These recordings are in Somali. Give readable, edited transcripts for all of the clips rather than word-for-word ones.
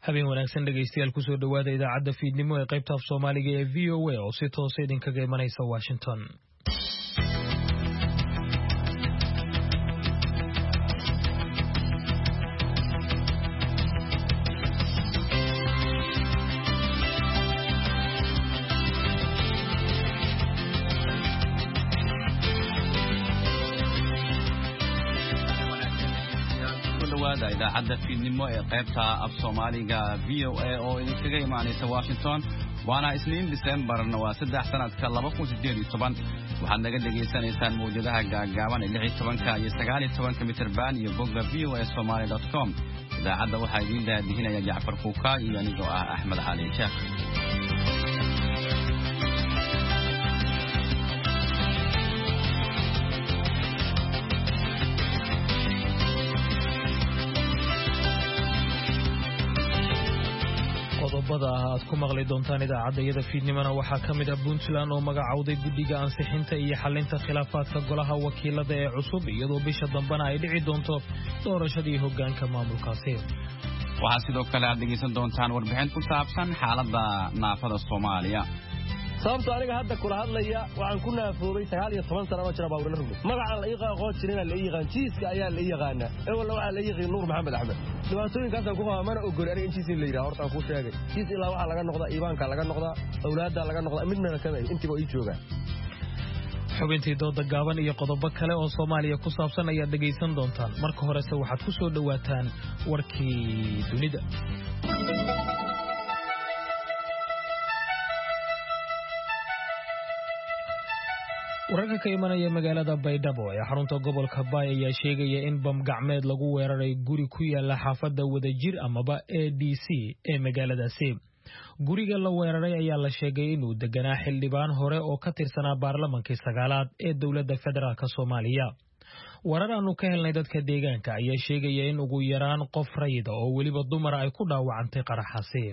habeen wanaagsan dhegaystayaal kusoo dhawaada idaacadda fiidnimo ee qaybta af Soomaaliga ee VOA oo si toos ah idinkaga imanaysa Washington. idaacadda fiidnimo ee qaybta af Soomaaliga VOA oo idinkaga imaanaysa Washington waana Isniin December-na waa 3 sanadka 2018 waxaad naga dhageysanaysaan mowjadaha gaagaaban ee 16 iyo 19 mitir band iyo bogga voasomali.com idaacadda waxaa idin daadihinaya Jacfar Kuuka iyo anigoo ah Axmed Cali Sheekh. qodobada aad ku maqli doontaan idaacadda fiidnimona waxaa ka mid ah Puntland oo magacawday guddiga ansixinta iyo xalinta khilaafaadka golaha wakiilada ee cusub iyadoo bisha dambana ay dhici doonto doorashadii hoggaanka maamulkaasi. waxaa sidoo kale aad dhegeysan doontaan warbixin ku saabsan xaaladda naafada Soomaaliya. sababta aniga hadda kula hadlaya waxaan ku naafoobay 19 sano oo jira baawrina rugay magaca la iiqa qood jirina la iiqaan jiiska ayaa la iiqaana walla waxa la iiqay Nuur Maxamed Axmed dhibaatooyinkaas aan ku qaba mana ogol aniga in jiisin la yiraahdo horta aan ku sheegay jiis ilaa waxa laga noqdaa iibaanka laga noqdaa awlaadda laga noqdaa midna ka mid intiba ay joogaan. xubintii dooda gaaban iyo qodobo kale oo Soomaaliya ku saabsan ayaa dhageysan doontaan marka horese waxaad ku soo dhawaataan warkii dunida. wararka ka imanaya magaalada Baydhabo ee xarunta gobolka Bay ayaa sheegaya in bam gacmeed lagu weeraray guri ku yaala xaafadda Wadajir amaba ADC ee magaaladaasi. guriga la weeraray ayaa la sheegay inuu deganaa xildhibaan hore oo ka tirsanaa baarlamaanka sagaalaad ee dawladda federaalka Soomaaliya. warar aanu ka helnay dadka deegaanka ayaa sheegaya in ugu yaraan qof rayid oo weliba dumar ay ku dhaawacantay qaraxaasi.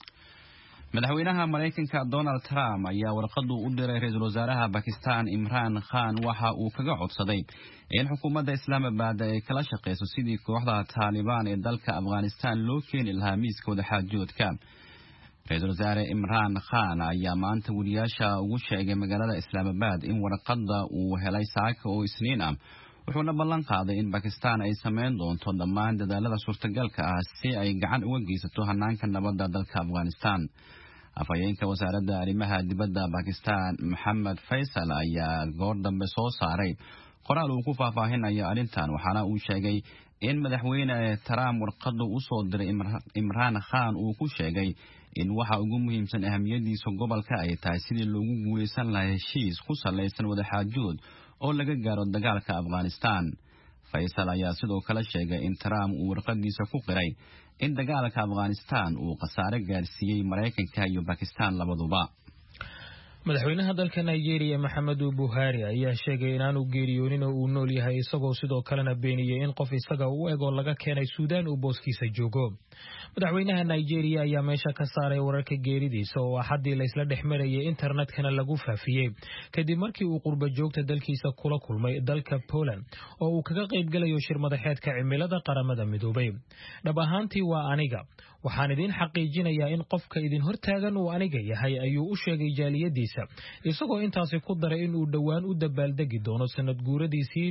madaxweynaha Mareykanka Donald Trump ayaa warqad u diray ra'iisul wasaaraha Pakistan Imran Khan waxa uu kaga codsaday in xukuumadda Islaamabad ay kala shaqeyso sidii kooxda Taliban ee dalka Afghanistan loo keeni lahaa miiskooda xaajoodka. ra'iisul wasaare Imran Khan ayaa maanta wariyaasha ugu sheegay magaalada Islaamabad in warqadda uu helay saaka oo Isniin ah wuxuuna ballan qaaday in Pakistan ay sameyn doonto dhammaan dadaalada suurtagalka ah si ay gacan uga geysato hanaanka nabadda dalka Afghanistan. afhayeenka wasaaradda arrimaha dibadda Pakistan Mohammed Faisal ayaa goor dambe soo saaray qoraal uu ku faahfaahinayo arrintan waxaana uu sheegay in madaxweyne Trump warqadda u soo diray Imran Khan uu ku sheegay in waxa ugu muhiimsan ahamiyadiisa gobolka ay tahay sidii loogu guuleysan lahaa heshiis ku saleysan wadaxaajood oo laga gaaro dagaalka Afghanistan. Faisal ayaa sidoo kale sheegay in Trump uu warqadiisa ku qiray in dagaalka Afghanistan uu khasaare gaarsiiyay Mareykanka iyo Pakistan labaduba. madaxweynaha dalka Nigeria Muhammadu Buhari ayaa sheegay in aanu geeriyoonin oo uu nool yahay isagoo sidoo kalena beeniyay in qof isaga u eg oo laga keenay Suudaan uu booskiisa joogo. madaxweynaha Nigeria ayaa meesha ka saaray wararka geeridiisa oo axadii la isla dhexmarayay internetkana lagu faafiyay kadib markii uu qurba joogta dalkiisa kula kulmay dalka Poland oo uu kaga qayb galayo shir madaxeedka cimilada qaramada midoobay. dhab ahaantii waa aniga waxaan idin xaqiijinayaa in qofka idin hortaagan uu aniga yahay ayuu u sheegay jaaliyadiisa isagoo intaasi ku daray in uu dhawaan u dabaaldegi doono sanad guuradiisii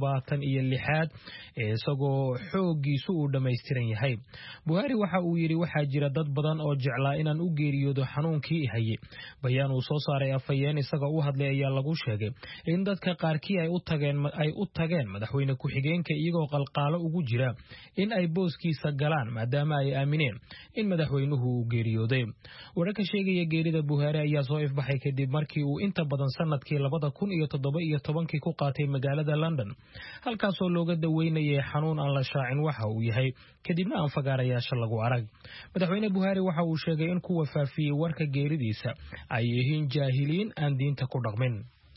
76 ee isagoo xoogiisu uu dhameystiran yahay. Buhari waxa uu yiri waxaa jira dad badan oo jeclaa inaan u geeriyoodo xanuunkii hayay. bayaan uu soo saaray afhayeen isaga u hadlay ayaa lagu sheegay in dadka qaarkii ay u tageen madaxweyne ku-xigeenka iyagoo qalqaalo ugu jira in ay booskiisa galaan maadaama ay aamineen in madaxweynuhu uu geeriyooday. wararka sheegaya geerida Buhari ayaa soo ifbaxay kadib markii uu inta badan sanadkii 2017 ku qaatay magaalada London halkaasoo looga daweynayay xanuun aan la shaacin waxa uu yahay kadibna aan fagaarayaasha lagu arag. madaxweyne Buhari waxa uu sheegay in kuwa faafiyay warka geeridiisa ay yihiin jaahiliin aan diinta ku dhaqmin.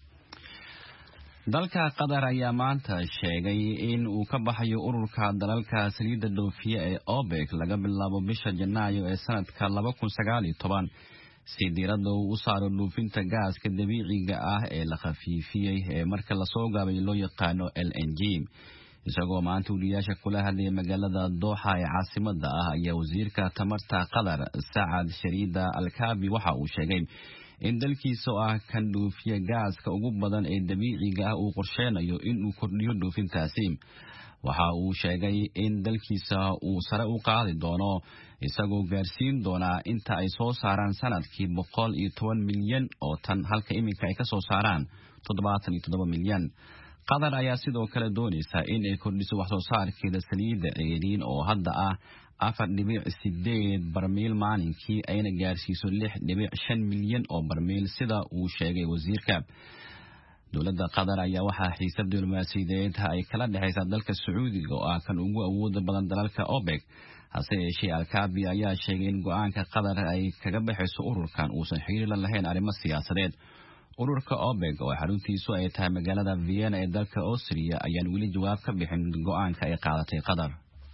dalka Qatar ayaa maanta sheegay in uu ka baxayo ururka dalalka saliidda dhoofiye ee OPEC laga bilaabo bisha Janaayo ee sanadka 2019 si diiradda u saaro dhoofinta gaaska dabiiciga ah ee la khafiifiyay ee marka la soo gaabay loo yaqaano LNG. isagoo maanta wariyaasha kula hadlaya magaalada Doha ee caasimada ah ayaa wasiirka tamarta Qatar Saad Shariida Al-Kaabi waxa uu sheegay in dalkiisa ah kan dhoofiya gaaska ugu badan ee dabiiciga ah uu qorsheynayo in uu kordhiyo dhoofintaasi. waxa uu sheegay in dalkiisa uu sare u qaadi doono isagoo gaarsiin doona inta ay soo saaraan sanadkii 110 milyan oo tan halka iminka ay ka soo saaraan 77 milyan. Qatar ayaa sidoo kale doonaysa in ay kordhiso wax soo saarkeeda saliidda ceeriin oo hadda ah 4.8 barmiil maalinkii ayna gaarsiiso 6.5 milyan oo barmiil sida uu sheegay wasiirka. dowladda Qatar ayaa waxa xiisab diblomaasiyadeed ay kala dhaxaysaa dalka Sacuudiga oo ah kan ugu awood badan dalalka OPEC. hase yeeshee Al-Kaabi ayaa sheegay in go'aanka Qatar ay kaga baxayso ururkan uusan xiriir la lahayn arrimo siyaasadeed. ururka OPEC oo xaruntiisu ay tahay magaalada Vienna ee dalka Austria ayaan weli jawaab ka bixin go'aanka ay qaadatay Qatar.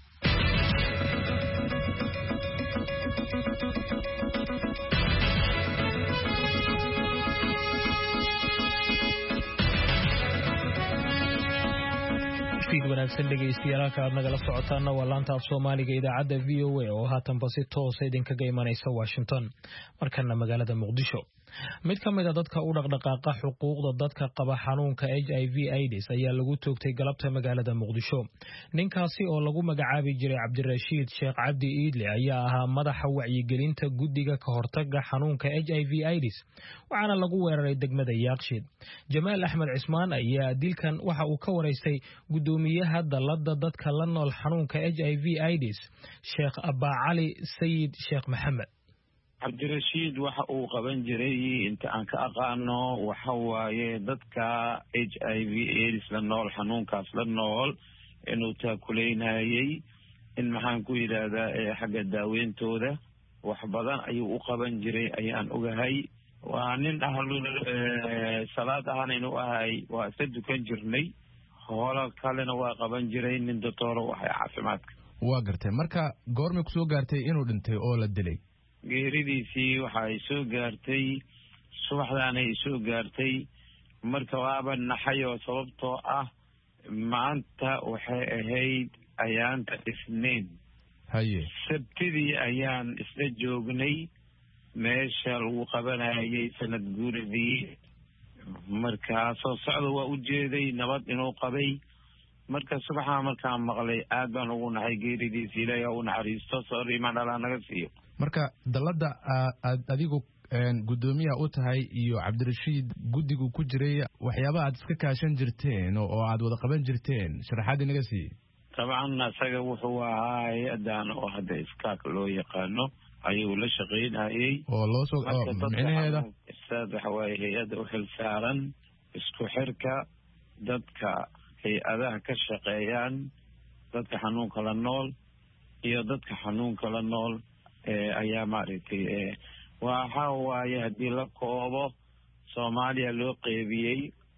wanaagsan dhegeystayaal aad nagala socotaana waa laanta af Soomaaliga idaacadda VOA oo haatan si toos ah idinkaga imanaysa Washington markana magaalada Muqdisho. mid ka mid ah dadka u dhaqdhaqaaqa xuquuqda dadka qaba xanuunka HIV/AIDS ayaa lagu toogtay galabta magaalada Muqdisho. ninkaasi oo lagu magacaabi jiray Cabdirashiid Sheekh Cabdi Iidle ayaa ahaa madaxa wacyigelinta guddiga ka hortagga xanuunka HIV/AIDS waxaana lagu weeraray degmada Yaaqshiid. Jamaal Axmed Cismaan ayaa dilkan waxa uu ka wareystay gudoomiyaha dalada dadka la nool xanuunka HIV/AIDS Sheekh Abaa Cali Sayid Sheekh Maxamed. Cabdirashiid waxa uu qaban jiray inta aan ka aqaano waxa waaye dadka HIV/AIDS la nool xanuunkaas la nool inuu taakuleynayay in maxaan ku yiraahdaa xagga daaweyntooda wax badan ayuu u qaban jiray ayaan ogahay. waa nin salaad ahaan inuu ahay waa iska dukan jirnay hoola kalena waa qaban jiray nin doctor waxa caafimaadka. waa gartay marka goorma ku soo gaartay inuu dhintay oo la dilay? geeridiisii waxa ay soo gaartay subaxdaanay soo gaartay marka waaba naxayo sababtoo ah maanta waxay ahayd ayaanta Isniin. haye sabtidii ayaan isla joognay meesha lagu qabanayay sanad guuridii marka soo socda waa u jeeday nabad inuu qabay marka subaxa markaan maqlay aad baan ugu naxay geeridiisii ilaahay u naxariisto soo imaan dhala naga siiyo. marka dalada adigu gudoomiyaha u tahay iyo Cabdirashiid guddigu ku jiray waxyaabaha aad iska kaashan jirteen oo aad wada qaban jirteen sharaxaad inaga sii. طبعا asaga wuxuu ahaa hay'adan oo hadda iskaak loo yaqaano ayuu la shaqeynayay oo loo soo micnaheeda waxa waaye hay'ad u xil saaran isku xirka dadka hay'adaha ka shaqeeyaan dadka xanuunka la nool iyo dadka xanuunka la nool ayaa maaragtay waxa waaye haddii la koobo Soomaaliya loo qeybiyey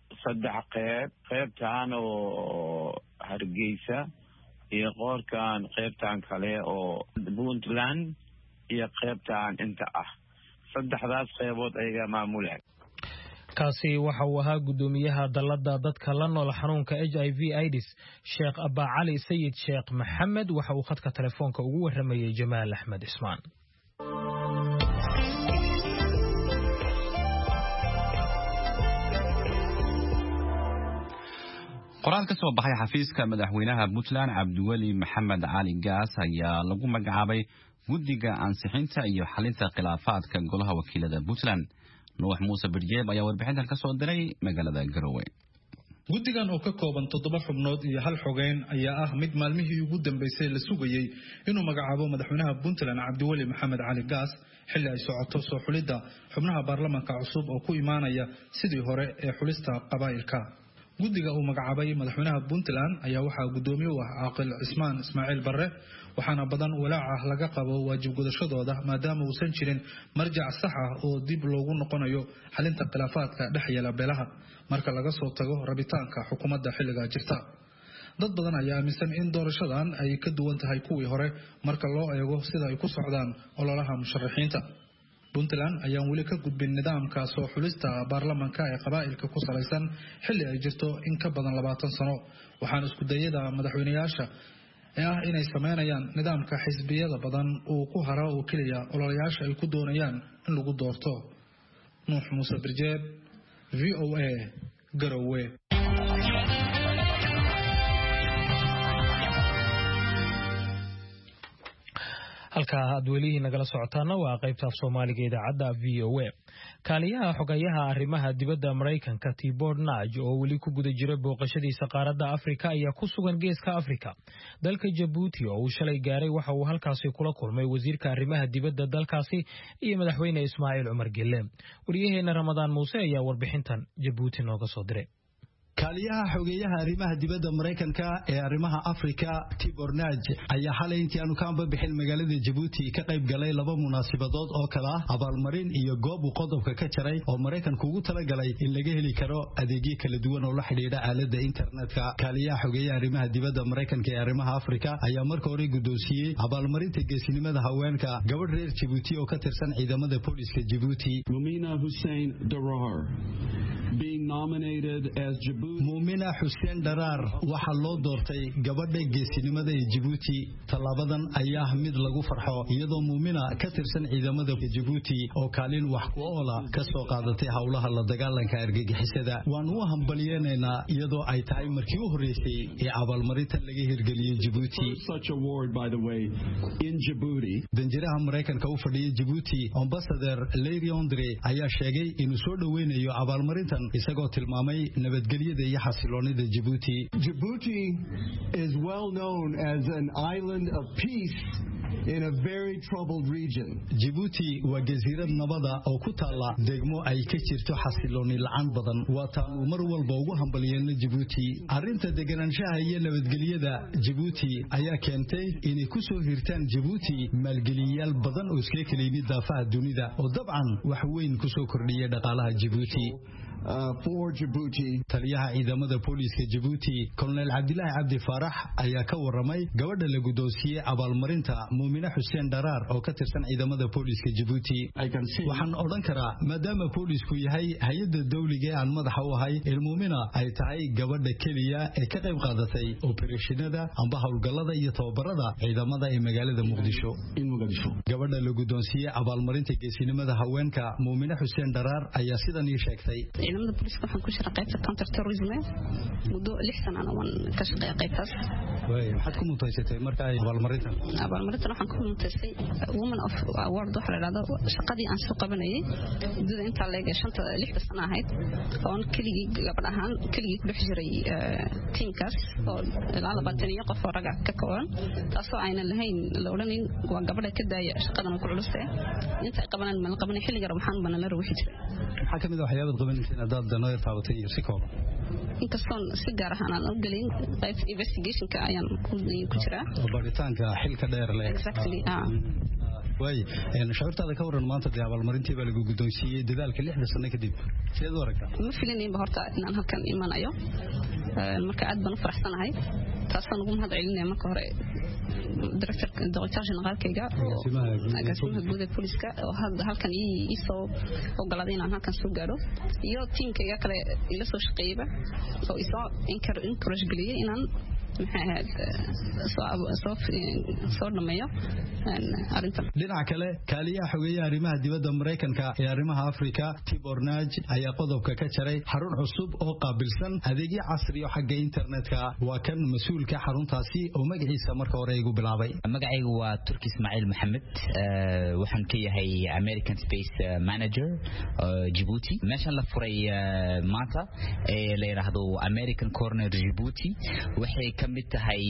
3 qaybtaan oo Hargeysa iyo qoorkan qaybtaan kale oo Puntland iyo qaybtaan inta ah 3daas qaybood ayaga maamulay. kaasi waxa uu ahaa gudoomiyaha dalada dadka la nool xanuunka HIV/AIDS Sheekh Abaa Cali Sayid Sheekh Maxamed waxa uu khadka telefoonka ugu waramayay Jamaal Axmed Cismaan. qoraal ka soo baxay xafiiska madaxweynaha Puntland Cabdiweli Maxamed Cali Gaas ayaa lagu magacaabay guddiga ansixinta iyo xalinta khilaafaadka golaha wakiilada Puntland. Nuux Muuse Birjeeb ayaa warbixintan ka soo diray magaalada Garowe. guddigan oo ka kooban 7 xubnood iyo 1 xogeyn ayaa ah mid maalmihii ugu dambeysay la sugayay inuu magacaabo madaxweynaha Puntland Cabdiweli Maxamed Cali Gaas xilli ay socoto soo xulidda xubnaha baarlamaanka cusub oo ku imaanaya sidii hore ee xulista qabaa'ilka. guddiga uu magacaabay madaxweynaha Puntland ayaa waxa gudoomiye u ah Caaqil Cismaan Ismaaciil Barre waxaana badan walaac laga qabo waajib gudashadooda maadaama uusan jirin marjac sax ah oo dib loogu noqonayo xalinta khilaafaadka dhexyeela beelaha marka laga soo tago rabitaanka xukuumadda xilliga jirta. dad badan ayaa aaminsan in doorashadan ay ka duwan tahay kuwii hore marka loo eego sida ay ku socdaan ololaha musharaxiinta. Puntland ayaan weli ka gudbin nidaamka soo xulista baarlamaanka ee qabaa'ilka ku salaysan xilli ay jirto in ka badan 20 sano waxaan isku dayada madaxweynayaasha inay sameeyaan nidaamka xisbiyada badan oo ku hara oo kaliya ololayaasha ay ku doonayaan in lagu doorto. Nuux Muuse Birjeeb, VOA, Garowe. halka aad weli nagala socotaana waa qaybta Soomaaliga idaacada VOA. kaaliyaha xogayaha arrimaha dibadda Mareykanka Tibor Naj oo weli ku guda jira booqashadiisa qaaradda Afrika ayaa ku sugan geeska Afrika. dalka Djibouti oo uu shalay gaaray waxa uu halkaasi kula kulmay wasiirka arrimaha dibadda dalkaasi iyo madaxweyne Ismaaciil Cumar Gelle. wariyaheena Ramadaan Muuse ayaa warbixintan Djibouti nooga soo diray. kaaliyaha xogeeyaha arrimaha dibadda Mareykanka ee arrimaha Afrika Tibor Naj ayaa xalay intii aanu ka bixin magaalada Djibouti ka qayb galay laba munaasabadood oo kala abaalmarin iyo goob uu qodobka ka jaray oo Mareykanku ugu talagalay in laga heli karo adeegyo kala duwan oo la xiriira aaladda internetka. kaaliyaha xogeeyaha arrimaha dibadda Mareykanka ee arrimaha Afrika ayaa markii hore gudoonsiyay abaalmarinta geesinimada haweenka gabadh reer Djibouti oo ka tirsan ciidamada booliska Djibouti, Mumina Hussein Darar, being nominated as Mumina Hussein Darar waxa loo doortay gabadha geesinimada ee Djibouti. Talaabadan ayaa mid lagu farxo iyadoo Mumina ka tirsan ciidamada Djibouti oo kaalin wax ku ool ah ka soo qaadatay hawlaha la dagaalanka argagixisada. waan u hambalyeynaa iyadoo ay tahay markii u horeysay ee abaalmarinta laga hirgeliyay Djibouti. Such award, by the way, in Djibouti. danjiraha Mareykanka u fadhiyay Djibouti Ambassador Larry Andre ayaa sheegay inuu soo dhaweynayo abaalmarintan isagoo tilmaamay nabadgelyada iyo xasiloonida Djibouti. Djibouti is well known as an island of peace in a very troubled region. Djibouti waa jasiirad nabada oo ku taala degmo ay ka jirto xasilooni la'aan badan. waa taan mar walba ugu hambalyeeyna Djibouti. arrinta deganaanshaha iyo nabadgelyada Djibouti ayaa keentay inay ku soo hirtaan Djibouti maalgeliyayaal badan oo iska kala yimid daafaha dunida oo dabcan wax weyn ku soo kordhiyay dhaqaalaha Djibouti. For Djibouti. taliyaha ciidamada booliska Djibouti Colonel Abdullah Abdi Farax ayaa ka waramay gabadha la gudoonsiyay abaalmarinta Mumina Hussein Darar oo ka tirsan ciidamada booliska Djibouti. waxaan oran karaa maadaama boolisku yahay hay'adda dawliga ee aan madaxa u ahay in Mumina ay tahay gabadha kaliya ee ka qayb qaadatay opereeshinada amba hawlgallada iyo tababarada ciidamada ee magaalada Muqdisho. gabadha la gudoonsiyay abaalmarinta geesinimada haweenka Mumina Hussein Darar ayaa sidan ii sheegtay. ciidamada booliska waxaan ku shaqeeyaa qaybta counter terrorism muddo 6 sano aan ka shaqeeyaa qaybtaas. maxaad ku mutaysatay marka ay abaalmarintan waxaan ku mutaysay woman of award waxa la yiraahdo shaqadii aan soo qabanayay muddada inta la eegay 6 sano ahayd oo keligii gabadh ahaan keligii ku dhex jiray teamkaas oo ilaa 20 qof oo rag ah ka kooban taasoo aynan lahayn la odhanin waa gabadha ka daaya shaqadan ku culus inta ay qabanaan ma la qabanay xilliga waxaan bana la ruuxi jiray. maxaa kamid ah waxyaabaad qabanayeen dad danoor taabatay si kooban inkastoo si gaar ah aan u galin qayb investigationka ayaan ku jiraa baritaanka xilka dheer leh. exactly shacabtaada ka waran maanta abaalmarintii baa lagu gudoonsiyay dadaalka 6 sano kadib sidoo aragtaa ma filanayba horta inaan halkan imanayo marka aad baan u faraxsanahay taasoo ugu mahad celinaya marka hore director generalkayga agaasimaha guud ee booliska oo halkan ii soo ogolaaday inaan halkan soo gaaro iyo tiimkayga kale ila soo shaqeeyba oo isoo encourage galiyay inaan soo dhameeyo arrintan. dhinaca kale kaaliyaha xogeeyaha arrimaha dibadda Mareykanka ee arrimaha Afrika Tibor Naj ayaa qodobka ka jaray xarun cusub oo qaabilsan adeegyo casri ah xagga internetka. waa kan mas'uulka xaruntaasi oo magaciisa marka hore igu bilaabay. magacaygu waa Turki Ismaaciil Maxamed, waxaan ka yahay American Space Manager Djibouti. meeshan la furay maanta ee la yiraahdo American Corner Djibouti waxay kamid tahay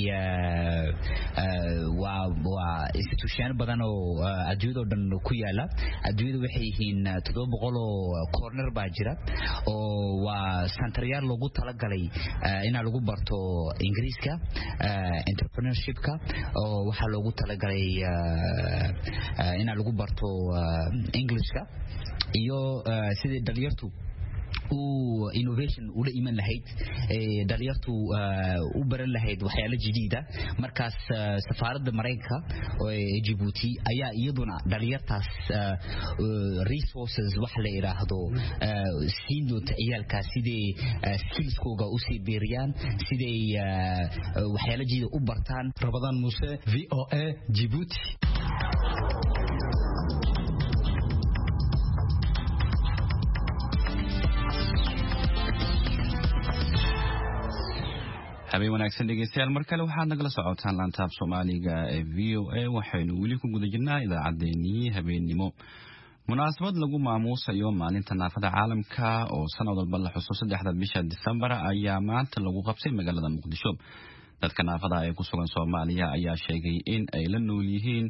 waa institution badan oo adduunyada dhan ku yaala. adduunyada waxay yihiin 700 oo corner baa jira oo waa centeryaal loogu talagalay in lagu barto Ingiriiska, entrepreneurshipka oo waxa loogu talagalay in lagu barto Englishka iyo sidii dhalinyartu innovation ula iman lahayd dhalinyartu u baran lahayd waxyaalo jadiida markaas safaaradda Mareykanka ee Djibouti ayaa iyaduna dhalinyartaas resources wax la yiraahdo siin doonta ciyaalkaas sidii skillskooga u sii beeriyaan sidii waxyaalo jadiida u bartaan. Ramadan Muuse, VOA, Djibouti. habeen wanaagsan dhegeystayaal mar kale waxaad nagala socotaan laantaab Soomaaliga ee VOA waxaynu weli ku guda jirnaa idaacadeennii habeennimo. munaasabad lagu maamuusayo maalinta naafada caalamka oo sanad walba la xuso 3 bisha December ayaa maanta lagu qabtay magaalada Muqdisho. dadka naafada ee ku sugan Soomaaliya ayaa sheegay in ay la nool yihiin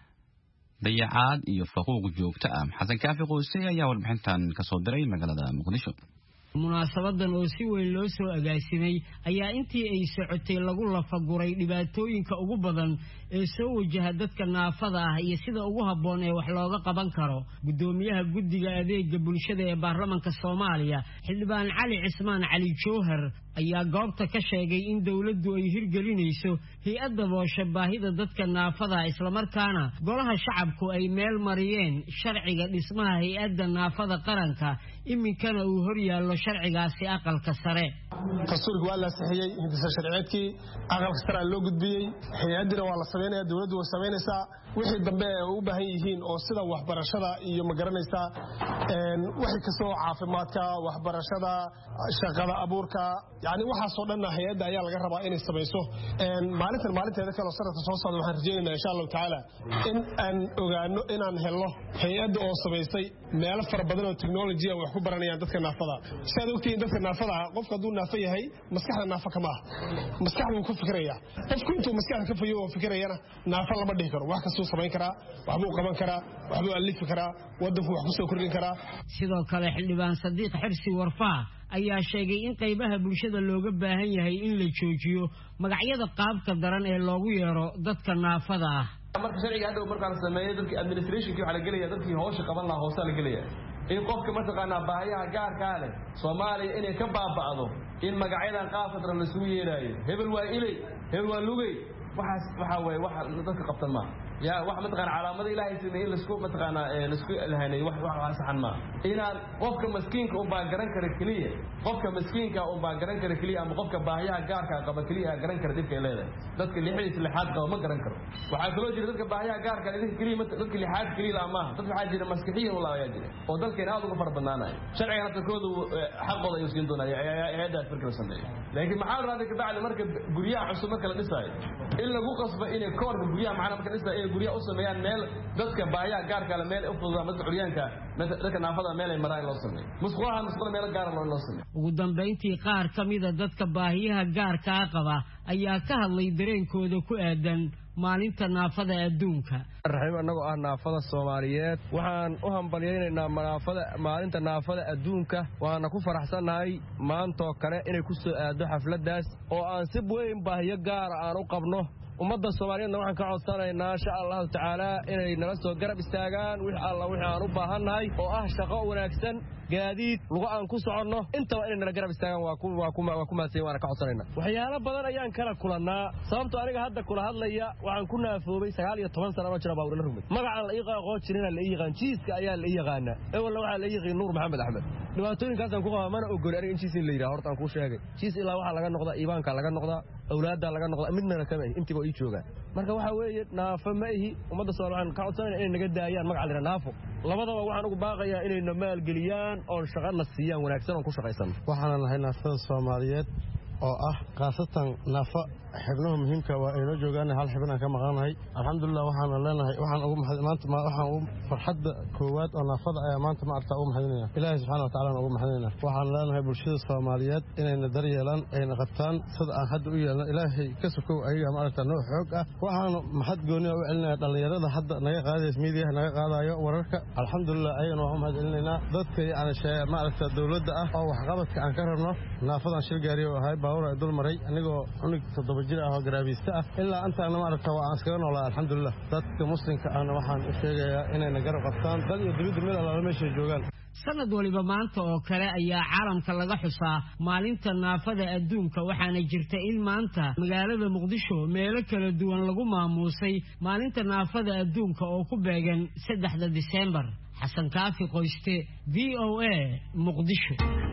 dayacaad iyo faquuq joogto ah. Xasan Kaafi Qoyse ayaa warbixintan ka soo diray magaalada Muqdisho. munaasabadan oo si weyn loo soo agaasimay ayaa intii ay socotay lagu lafaguray dhibaatooyinka ugu badan ee soo wajaha dadka naafada ah iyo sida ugu habboon ee wax looga qaban karo. gudoomiyaha guddiga adeega bulshada ee baarlamaanka Soomaaliya xildhibaan Cali Cismaan Cali Joohar ayaa goobta ka sheegay in dawladdu ay hirgelinayso hay'adda baahida dadka naafada isla markaana golaha shacabku ay meel mariyeen sharciga dhismaha hay'adda naafada qaranka iminkana uu hor yaalo sharcigaasi aqalka sare. dastuurka waa la saxiyay hindisa sharciyeedkii aqalka sare loo gudbiyay hay'adina waa la sameeyaa dawladdu way sameynaysaa wixii dambe ay u baahan yihiin oo sida waxbarashada iyo magaranaysa wixii ka soo caafimaadka waxbarashada shaqada abuurka yani waxa soo dhan hay'adda ayaa laga rabaa inay sameeyso maalinteeda kale sanadka soo socda waxaan rajaynaynaa insha Allah taala in aan ogaano inaan helno hay'adda oo sameysay meel fara badan oo technology wax ku baranayaan dadka naafada sidaad ogtiin dadka naafada qofka haduu naafo yahay maskaxda naafo kama maskaxdu ku fikiraya qofku intuu maskaxda ka fayo oo fikirayana naafo lama dhihi karo wax kasta samayn karaa waxbuu qaban karaa waxbuu alifi karaa wadanku wax ku soo kordhin karaa. sidoo kale xildhibaan Sadiiq Xirsi Warfaa ayaa sheegay in qaybaha bulshada looga baahan yahay in la joojiyo magacyada qaabka daran ee loogu yeero dadka naafada ah. marka sharciga hadda markaan sameeyay dadkii administrationkii waxa la gelaya dadkii hawsha qaban lahaa hoosa la gelaya in qofka mataqaanaa baahiyaha gaarka ah leh Soomaaliya inay ka baaba'do in magacyadan qaabka daran la isugu yeerayo hebel waa ilay hebel waa lugay waxa way wax dadka qabtan ma ya wax mataqaan calaamada Ilaahay sameeyay la isku mataqaana la isku ilaahay wax saxan ma inaan qofka miskiinka u baa garan kara kaliya qofka miskiinka u baa garan kara kaliya ama qofka baahiyaha gaarka qaba kaliya garan kara dibka leedahay dadka lixaad qaba ma garan karo waxa kaloo jira dadka baahiyaha gaarka leh kaliya dadka lixaad kaliya ma dadka waxa jira maskixiin oo laa jira oo dalkeena aad uga farbanaanay sharciga dadkoodu xaqooda ay siin doonaa ayada fikir sameeyay laakiin maxaa raadka bacdi marka guriyaha cusub marka la dhisay in lagu qasbo inay koorka guriyaha macna marka dhisay guriyaha u sameeyaan meel dadka baahiyaha gaarka leh meel u fududaa dadka curyaanka dadka naafada meel ay maraan loo sameeyo musqulaha meel gaar loo sameeyo. ugu dambeyntii qaar kamida dadka baahiyaha gaarka qaba ayaa ka hadlay dareenkooda ku aadan maalinta naafada adduunka. raxiim anagu ah naafada Soomaaliyeed waxaan u hambalyeeynaa maalinta naafada adduunka waxaan ku faraxsanahay maanta kale inay ku soo aado xafladaas oo aan si weyn baahiyo gaar aan u qabno ummadda Soomaaliyeedna waxaan ka codsanaynaa insha Allah taala inay nala soo garab istaagaan wixii aan u baahanahay oo ah shaqo wanaagsan gaadiid lagu aan ku soconno inta inay nala garab istaagaan waa ku maasay waan ka codsanaynaa waxyaalo badan ayaan kala kulanaa sababtoo aniga hadda kula hadlaya waxaan ku naafoobay 19 sano oo jira baa la rumay magacan la iqaqo jirina la yaqaan jiiska ayaa la yaqaana walla waxa la yaqaan Nuur Maxamed Axmed dhibaatooyinkaas aan ku qaba mana ogol aniga in jiis la yiraahdo horta aan ku sheegay jiis ilaa waxa laga noqdaa iibaanka laga noqdaa awlaada laga noqdaa midna kama intiba ii joogaan marka waxa weeye naafo ma ihi ummadda Soomaaliyeed ka codsanaynaa inay naga daayaan magaca la naafo labadaba waxaan ugu baaqayaa inay maal geliyaan oo shaqo la siiyaan wanaagsan oo ku shaqaysan waxaan nahay naafada Soomaaliyeed oo ah qaasatan naafo xibnaha muhiimka waa inoo joogaan hal xibnaan ka maqanahay alxamdulillah waxaan leenahay waxaan ugu maanta waxaan ugu farxadda koowaad oo naafada ayaa maanta ma arta ugu mahadinaya Ilaahay subhanahu wa ta'ala ugu mahadinaya waxaan leenahay bulshada Soomaaliyeed inay daryeelaan ayna qabtaan sida aan hadda u yeelno Ilaahay ka sukow ayaga ma arta noo xoog ah waxaan mahad gooni u celinayaa dhalinyarada hadda naga qaadayay media naga qaadayo wararka alxamdulillah ayagana waxaan mahad celinaynaa dadka aan sheegay ma arta dawladda ah oo wax qabadka aan ka rabno naafadan shil gaariyo ahay baawar dul maray anigoo unig 7 jir ah oo garaabista ah ilaa intaana maaragta waa aan iskaga noolaa alxamdulillah dadka muslimka ahna waxaan u sheegayaa inayna garab qabtaan dad iyo dibadda meel alla meesha joogaan sanad waliba maanta oo kale ayaa caalamka laga xusaa maalinta naafada adduunka waxaana jirta in maanta magaalada Muqdisho meelo kala duwan lagu maamuusay maalinta naafada adduunka oo ku beegan 3 Diseembar xasan kaafi qoyste VOA Muqdisho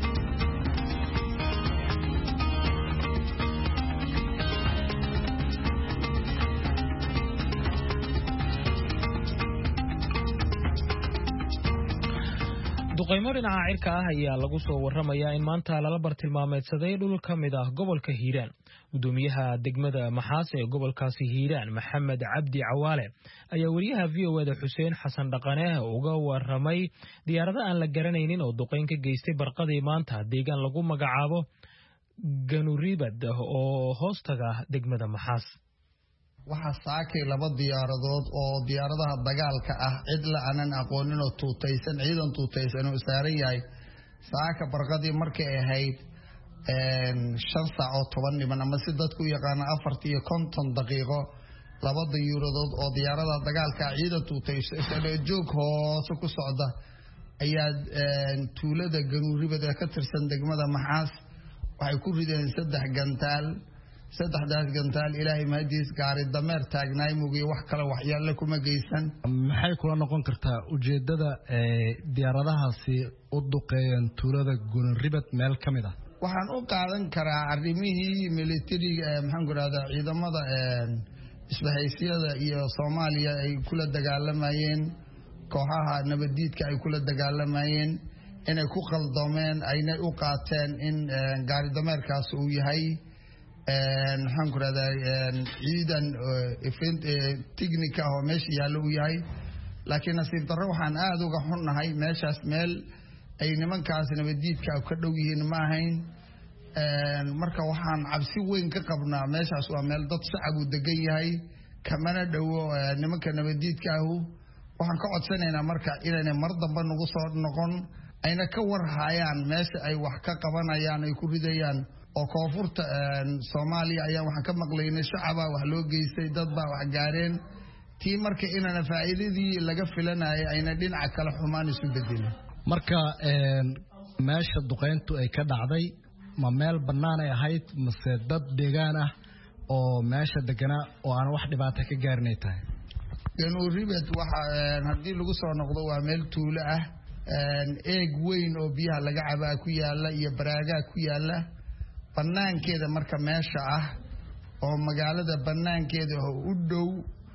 duqeymo dhinaca cirka ah ayaa lagu soo waramayaa in maanta lala bartilmaameedsaday dhul ka mid ah gobolka Hiiraan gudoomiyaha degmada Maxaas ee gobolkaasi Hiiraan Maxamed Cabdi Cawaale ayaa wariyaha VOA Xuseen Xasan Dhaqane uga waramay diyaarada aan la garanaynin oo duqeyn ka geystay barqadii maanta deegaan lagu magacaabo Ganuribad oo hoostaga degmada Maxaas waxaa saakay 2 diyaaradood oo diyaaradaha dagaalka ah cid la aanan aqoonin oo tuutaysan ciidan tuutaysan oo saaran yahay saaka barqadii markay ahayd 5 saac oo 10 niman ama si dadku yaqaan 4 iyo 50 daqiiqo 2 diyaaradood oo diyaaradaha dagaalka ciidan tuutaysan isla joog hoos ku socda ayaa tuulada Ganuribad ee ka tirsan degmada Maxaas waxay ku rideen 3 gantaal 3 gantaal ilaahay mahadiis gaari dameer taagnaay mugiyo wax kale waxyaalo kuma geysan maxay kula noqon kartaa ujeedada diyaaradahaasi u duqeeyeen tuulada Ganuribad meel kamid ah waxaan u qaadan karaa arrimihii militariga maxaan ku raahdaa ciidamada isbahaysiiyada iyo Soomaaliya ay kula dagaalamayeen kooxaha nabadiidka ay kula dagaalamayeen inay ku qaldoomeen ayna u qaateen in gaari dameerkaas uu yahay waxaan ku raahdaa ciidan technique oo meesha yaalo u yahay laakiin nasiib darro waxaan aad uga xunnahay meeshaas meel ay nimankaas nabadiidka ka dhow yihiin ma ahayn marka waxaan cabsi weyn ka qabnaa meeshaas waa meel dad shacab u degan yahay kamana dhowo nimanka nabadiidka ah waxaan ka codsanaynaa marka inay mar dambe nagu soo noqon ayna ka warhayaan meesha ay wax ka qabanayaan ay ku ridayaan oo koonfurta Soomaaliya ayaa waxaan ka maqlaynay shacaba wax loo geystay dad baa wax gaareen tii marka inana faa'iidadii laga filanayay ayna dhinaca kala xumaan isu bedelin marka meesha duqeyntu ay ka dhacday ma meel bannaan ay ahayd mise dad deegaan ah oo meesha degana oo aan wax dhibaato ka gaarinay tahay Ganuribad waxa hadii lagu soo noqdo waa meel tuulo ah eeg weyn oo biyaha laga cabaa ku yaala iyo baraaga ku yaala banaankeeda marka meesha ah oo magaalada banaankeeda u dhow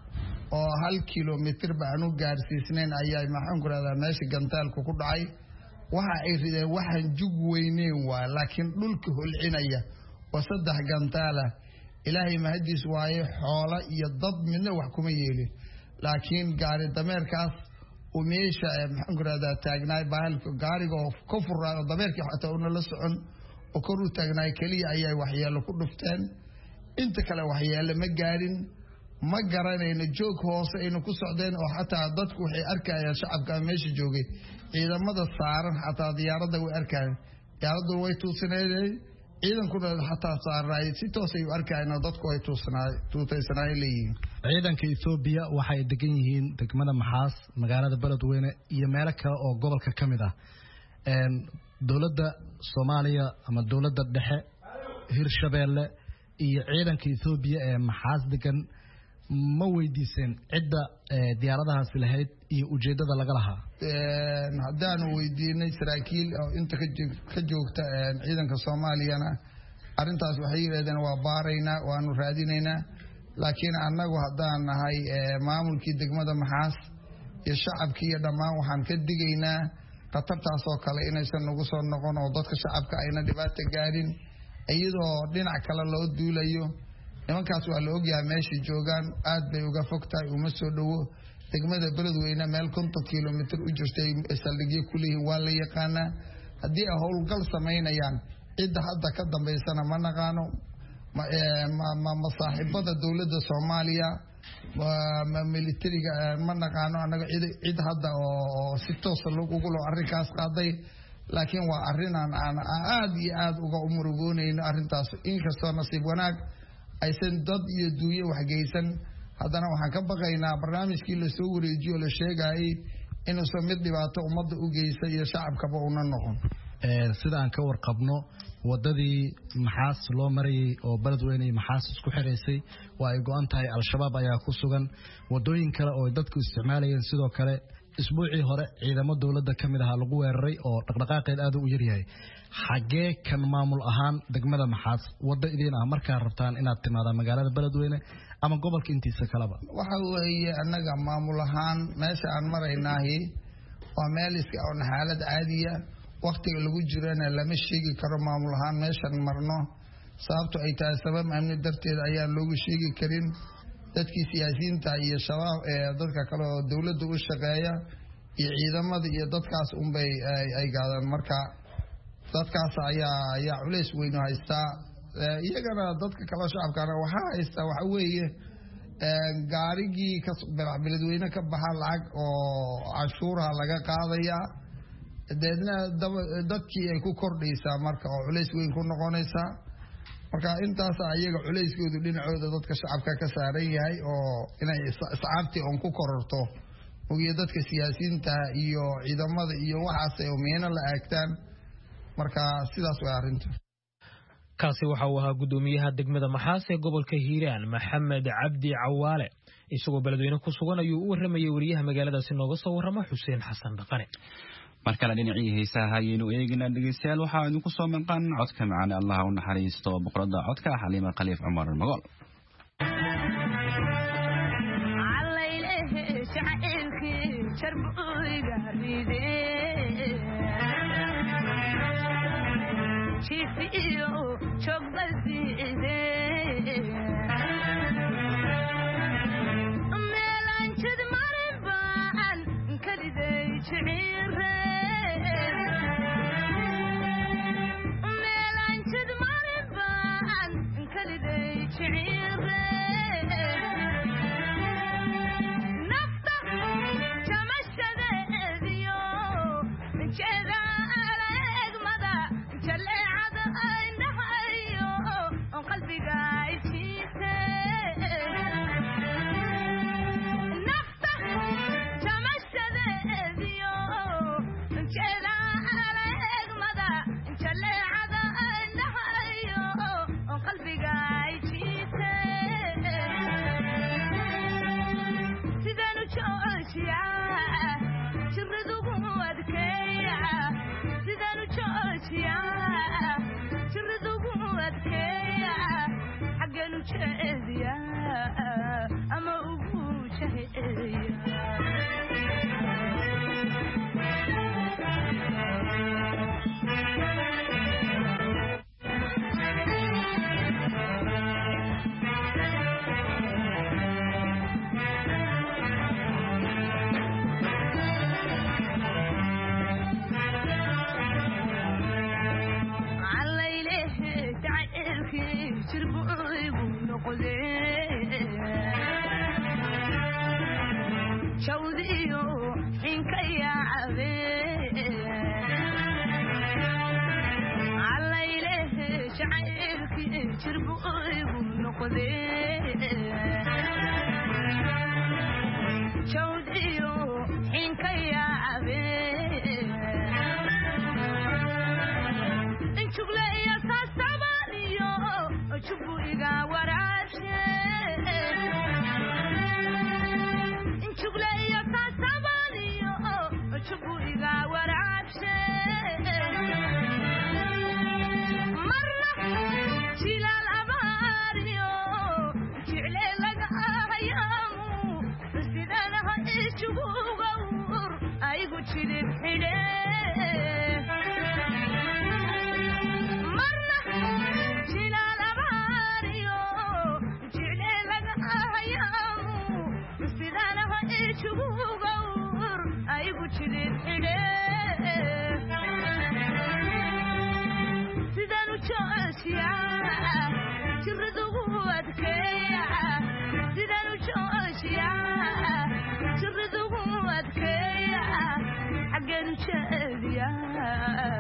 oo 1 kilomitir baan u gaarsiisneen ayaa maxaan ku raahdaa meesha gantaalku ku dhacay waxa ay rideen waxan jug weyneen waa laakiin dhulka holcinaya oo 3 gantaala ilaahay mahadiis waaye xoola iyo dad midna wax kuma yeelin laakiin gaari dameerkaas oo meesha maxaan ku raahdaa taagnaay baalka gaariga oo ka furaayo dameerkii xataa uu la socon oo kor u taagnaay kaliya ayay waxyeelo ku dhufteen inta kale waxyeelo ma gaarin ma garanayno joog hoose aynu ku socdeen oo xataa dadku waxay arkayaan shacabka meesha joogay ciidamada saaran xataa diyaaradda way arkayaan diyaaraddu way tuusaneeyay ciidankuna xataa saaray si toos ay u arkayaan dadku ay tuusaneeyay leeyihiin ciidanka Ethiopia waxay degan yihiin degmada Maxaas magaalada Beledweyne iyo meelo kale oo gobolka kamid ah dawladda Soomaaliya ama dawladda dhexe Hirshabeelle iyo ciidanka Ethiopia ee Maxaas degan ma weydiiseen cidda diyaaradahaas lahayd iyo ujeedada laga lahaa haddaan weydiinay saraakiil oo inta ka joogta ciidanka Soomaaliyana arintaas waxay yiraahdeen waa baaraynaa waanu raadinaynaa laakiin annagu haddaan nahay maamulkii degmada Maxaas iyo shacabkii iyo dhammaan waxaan ka digaynaa qatartaas oo kale inaysan nagu soo noqon oo dadka shacabka ayna dhibaato gaarin iyadoo dhinac kale loo duulayo nimankaas waa la ogyahay meesha joogaan aad bay uga fogtahay uma soo dhawo degmada Beledweyne meel 50 kilomitir u jirtay saldhigyo kuleeyihiin waa la yaqaanaa haddii ay howlgal samaynayaan cidda hadda ka dambaysana ma naqaano ma saaxiibada dawladda Soomaaliya ma militariga ma naqaano anaga cid hadda oo si toos ah ugu loo arrinkaas qaaday laakiin waa arrin aan aad iyo aad uga umurugoonayno arrintaas inkastoo nasiib wanaag aysan dad iyo duuye waxgeysan haddana waxaan ka baqaynaa barnaamijkii lasoo wareejiyo la sheegayay inuusan mid dhibaato ummadda u geysa iyo shacabkaba una noqon sida aan ka warqabno wadadii maxaas loo marayay oo beledweyne iyo maxaas isku xiraysay waa ay go'an tahay al-shabaab ayaa ku sugan wadooyin kale oo dadku isticmaalayeen sidoo kale isbuucii hore ciidamo dowladda ka mid ahaa lagu weeraray oo dhaqdhaqaaqeed aad u yaryahay xagee kan maamul ahaan degmada maxaas wadda idiin ah markaa rabtaan inaad timaadaan magaalada beledweyne ama gobolka intiisa kaleba waxa weeye annaga maamul ahaan meesha aan maraynaahi waa meel iska on xaalad caadiya waqtiga lagu jirana lama sheegi karo maamul ahaan meeshan marno sababto ay tahay sabab amni darteed ayaan loogu sheegi karin dadkii siyaasiyiinta iyo shabaab dadka kale oo dowladda u shaqeeya iyo ciidamada iyo dadkaas unbay ay gaadaan marka dadkaas ayaa culays weyn haystaa iyagana dadka kale shacabkana waxaa haystaa waxa weeye gaarigii beledweyne ka baxa lacag oo cashuuraha laga qaadaya deedna dadkii ay ku kordhaysaa marka oo culays weyn ku noqonaysaa marka intaas iyaga culayskoodu dhinacooda dadka shacabka ka saaran yahay oo inay iscaabti on ku kororto ogiyo dadka siyaasiyiinta iyo ciidamada iyo waxaas ay meena la aagtaan marka sidaas way arrintu kaasi waxa uu ahaa gudoomiyaha degmada maxaas ee gobolka hiiraan maxamed cabdi cawaale isagoo beledweyne ku sugan ayuu u waramayay wariyaha magaaladaasi nooga soo warrama xuseen xasan dhaqane markale dhinacii heesaha ayaynu eegnaa dhegeystayaal waxaa idinku soo maqan codka macaan allah u naxariisto boqorada codka xaliima khaliif cumar magool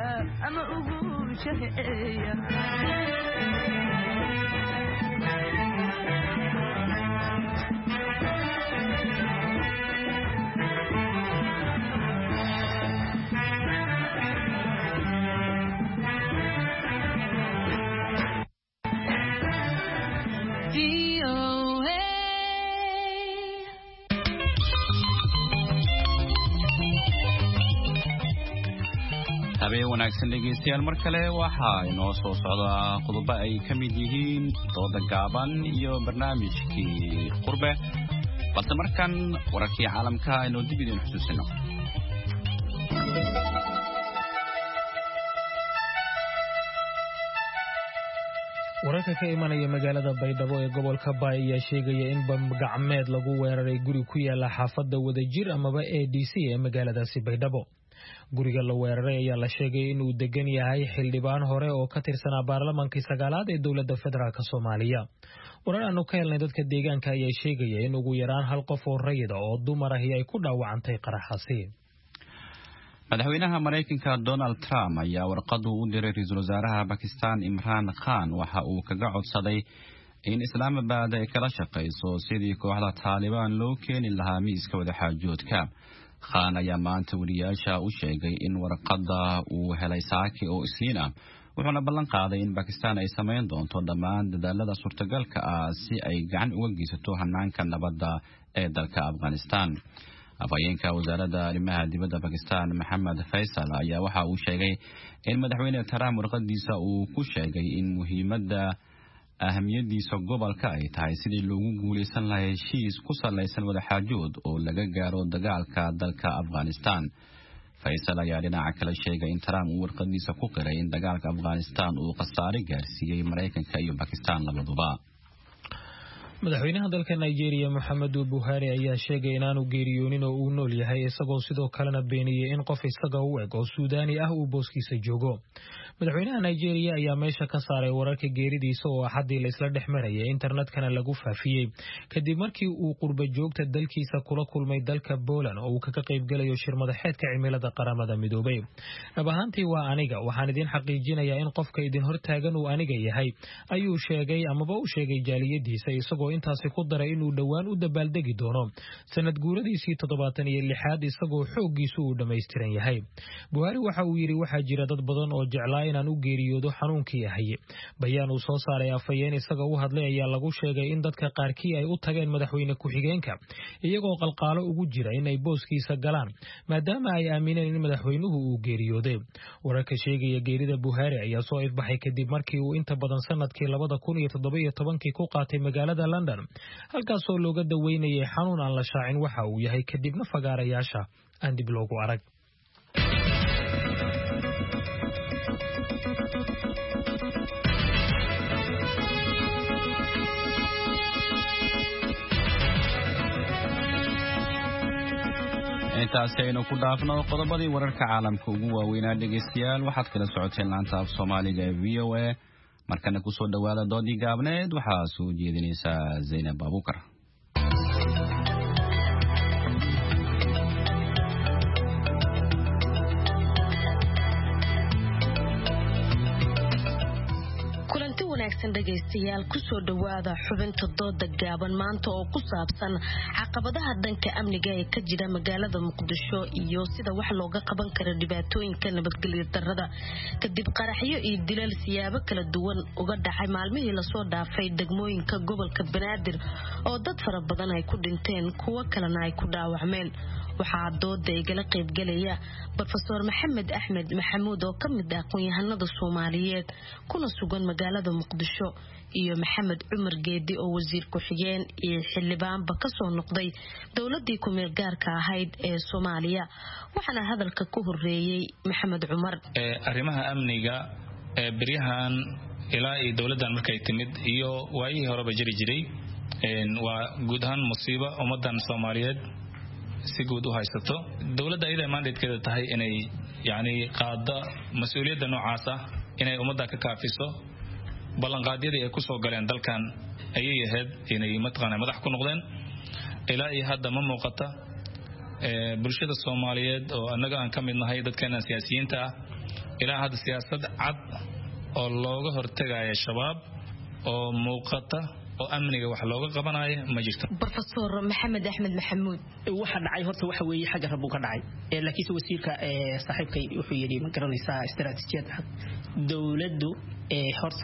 ama ugu shaheeya habeen wanaagsan dhegeystayaal mar kale waxa inoo soo socda qodobo ay ka mid yihiin dooda gaaban iyo barnaamijkii qurbe balse markan wararkii caalamka inoo dib idin xusuusino wararka ka imanaya magaalada Baydhabo ee gobolka Baay ayaa sheegaya in bam gacmeed lagu weeraray guri ku yaala xaafadda Wadajir amaba ADC ee magaaladaasi Baydhabo guriga la weeraray ayaa la sheegay inuu degan yahay xildhibaan hore oo ka tirsanaa baarlamaankii 9aad ee dowladda federaalka Soomaaliya warar aanu ka helnay dadka deegaanka ayaa sheegaya in ugu yaraan hal qof oo rayid oo dumar ah ay ku dhaawacantay qaraxaasi madaxweynaha Mareykanka Donald Trump ayaa warqad u diray ra'iisul wasaaraha Pakistan Imran Khan waxa uu kaga codsaday in Islamabad ay kala shaqeyso sidii kooxda Taliban loo keeni lahaa miiska wada xaajoodka Khan ayaa maanta wariyaasha u sheegay in warqadda uu helay saaki oo Isniin ah wuxuuna ballan qaaday in Pakistan ay sameyn doonto dhammaan dadaalada suurtagalka ah si ay gacan uga geysato hanaanka nabadda ee dalka Afghanistan afayeenka wasaaradda arrimaha dibadda Pakistan Mohammed Faisal ayaa waxa uu sheegay in madaxweyne Trump warqadiisa uu ku sheegay in muhiimadda ahamiyadiisa gobolka ay tahay sidii loogu guuleysan lahaa heshiis ku saleysan wada xaajood oo laga gaaro dagaalka dalka Afghanistan Faisal ayaa dhinaca kale sheegay in Trump uu warqadiisa ku qiray in dagaalka Afghanistan uu khasaare gaarsiiyay Mareykanka iyo Pakistan labaduba madaxweynaha dalka Nigeria Muhammadu Buhari ayaa sheegay in aanu geeriyoonin oo uu nool yahay isagoo sidoo kalena beeniyay in qof isaga u eg oo Suudaani ah uu booskiisa joogo madaxweynaha Nigeria ayaa meesha ka saaray wararka geeridiisa oo xadii la isla dhexmarayay internetkana lagu faafiyay kadib markii uu qurba joogta dalkiisa kula kulmay dalka Poland oo uu ka qayb galayo shir madaxeedka cimilada qaramada midoobay abahantii waa aniga waxaan idin xaqiijinayaa in qofka idin hortaagan uu aniga yahay ayuu sheegay amaba uu sheegay jaaliyadiisa isagoo intaasi ku daray inuu dhawaan u dabaaldegi doono sanad guuradiisii 76aad isagoo xooggiisu uu dhameystiran yahay Buhari waxa uu yiri waxa jira dad badan oo jeclaa inaan u geeriyoodo xanuunkii ahay bayaan uu soo saaray afayeen isaga u hadlay ayaa lagu sheegay in dadka qaarkii ay u tageen madaxweyne ku-xigeenka iyagoo qalqaalo ugu jira inay booskiisa galaan maadaama ay aamineen in madaxweynuhu uu geeriyooday wararka sheegaya geerida Buhari ayaa soo ifbaxay kadib markii uu inta badan sanadkii 2017 ku qaatay magaalada London halkaas oo looga daweynayay xanuun aan la shaacin waxa uu yahay kadibna fagaarayaasha aan dib loogu arag intaasi aynu ku dhaafno qodobadii wararka caalamka ugu waaweynaa dhegeystayaal waxaad kala socoteen laanta af Soomaaliga ee VOA markana ku soo dhawaada doodii gaabneed waxaa soo jeedinaysa Zainab Abukar dhegeystayaal ku soo dhawaada xubinta dooda gaaban maanta oo ku saabsan caqabadaha dhanka amniga ee ka jira magaalada Muqdisho iyo sida wax looga qaban karo dhibaatooyinka nabadgelyo darrada kadib qaraxyo iyo dilal siyaabo kala duwan uga dhacay maalmihii la soo dhaafay degmooyinka gobolka Banaadir oo dad fara badan ay ku dhinteen kuwa kalena ay ku dhaawacmeen waxaa dooda igala qayb galaya Professor Maxamed Axmed Maxamuud oo kamid ah aqoon-yahanada Soomaaliyeed kuna sugan magaalada Muqdisho iyo Maxamed Cumar Geedi oo wasiir ku-xigeen iyo xildhibaanba ka soo noqday dawladii ku meel gaarka ahayd ee Soomaaliya waxaana hadalka ku horeeyay Maxamed Cumar arrimaha amniga bariyahan ilaa ay dawladan markay timid iyo waayihii horeba jiri jiray waa guud ahaan musiibo ummadan Soomaaliyeed si guud u haysato dawladda ayada mandatekeeda tahay inay yaani qaada mas'uuliyadda noocaas ah inay ummadda ka kaafiso ballanqaadyadii ay ku soo galeen dalkan ayay ahayd inay madax ku noqdeen ilaa iyo hadda ma muuqata bulshada Soomaaliyeed oo anaga aan ka mid nahay dadkeena siyaasiyiinta ah ilaa hadda siyaasad cad oo looga hortagayo shabaab oo muuqata oo amniga wax looga qabanayo ma jirto Professor Maxamed Axmed Maxamuud waxa dhacay horta waxa weeye xagga rabo ka dhacay laakiin wasiirka saaxiibkay wuxuu yiri ma garanaysaa istaraatiijiyad dawladdu horta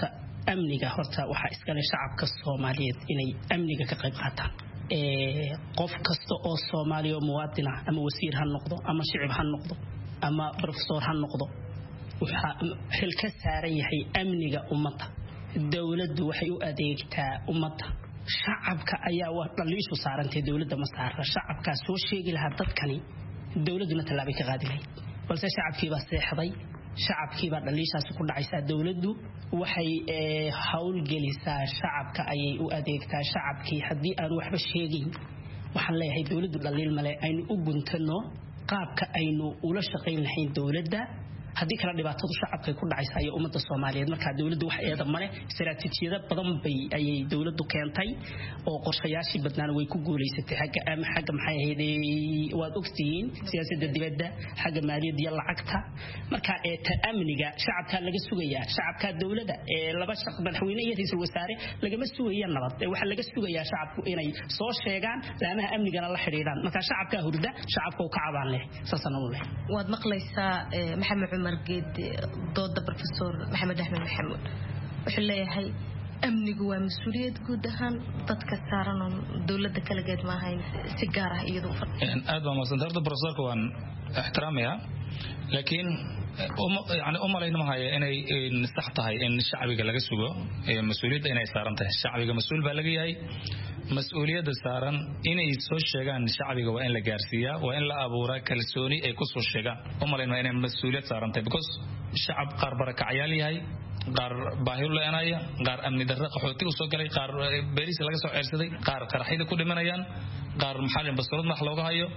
amniga horta waxa iskale shacabka Soomaaliyeed inay amniga ka qayb qaataan qof kasta oo Soomaaliya muwaadin ah ama wasiir ha noqdo ama shicib ha noqdo ama professor ha noqdo waxa xil ka saaran yahay amniga ummadda dawladdu waxay u adeegtaa ummadda shacabka ayaa wax dhaliishu saarantay dawladda ma saara shacabka soo sheegi lahaa dadkani dawladdu talaabay ka qaadi lahayd balse shacabkii baa seexday shacabkii baa dhaliishaas ku dhacaysa dawladdu waxay hawl gelisaa shacabka ayay u adeegtaa shacabkii hadii aan waxba sheegin waxaan leeyahay dawladdu dhaliil male aynu u guntano qaabka aynu ula shaqeyn lahayn dawladda hadii kala dhibaatadu shacabka ku dhacaysa ay ummadda Soomaaliyeed marka dawladdu wax eeda male istaraatiijiyada badan bay ayay dawladdu keentay oo qorshayaashii badnaan way ku guuleysatay xagga maxay ahayd waad ogtiin siyaasadda dibadda xagga maaliyadda iyo lacagta marka amniga shacabka laga sugayaa shacabka dawladda laba shaqo madaxweyne iyo ra'iisul wasaare laga ma sugayaa nabad waxa laga sugayaa shacabku inay soo sheegaan laamaha amnigana la xiriiraan marka shacabka hurda shacabka uu ka cabaan leh saasana u leh waad maqlaysaa maxamed margeed dooda professor Maxamed Ahmed Maxamuud wuxuu leeyahay amnigu waa mas'uuliyad guud ahaan dadka saaran oo dawladda kala geed ma ahayn si gaar ah iyadoo aad baa masantarda professorka waan ixtiraamaya laakiin يعني أمالين ما هي إن صحتها إن الشعب جالك سوى مسؤولية إن يسارن ته الشعب مسؤول بلقي هاي مسؤولية السارن إن يسوي شيء عن الشعب وإن لجارسيا وإن لا أبورا كالسوني يكسر شيء أمالين ما إن مسؤولية سارن ته because الشعب قار برك عيالي هاي قار باهر له أنا يا قار أمن درق حوتي وسوكلي قار بيريس لقى سو عرسدي قار كرحيد كل من أيان قار محل بسرود محلوقة هايو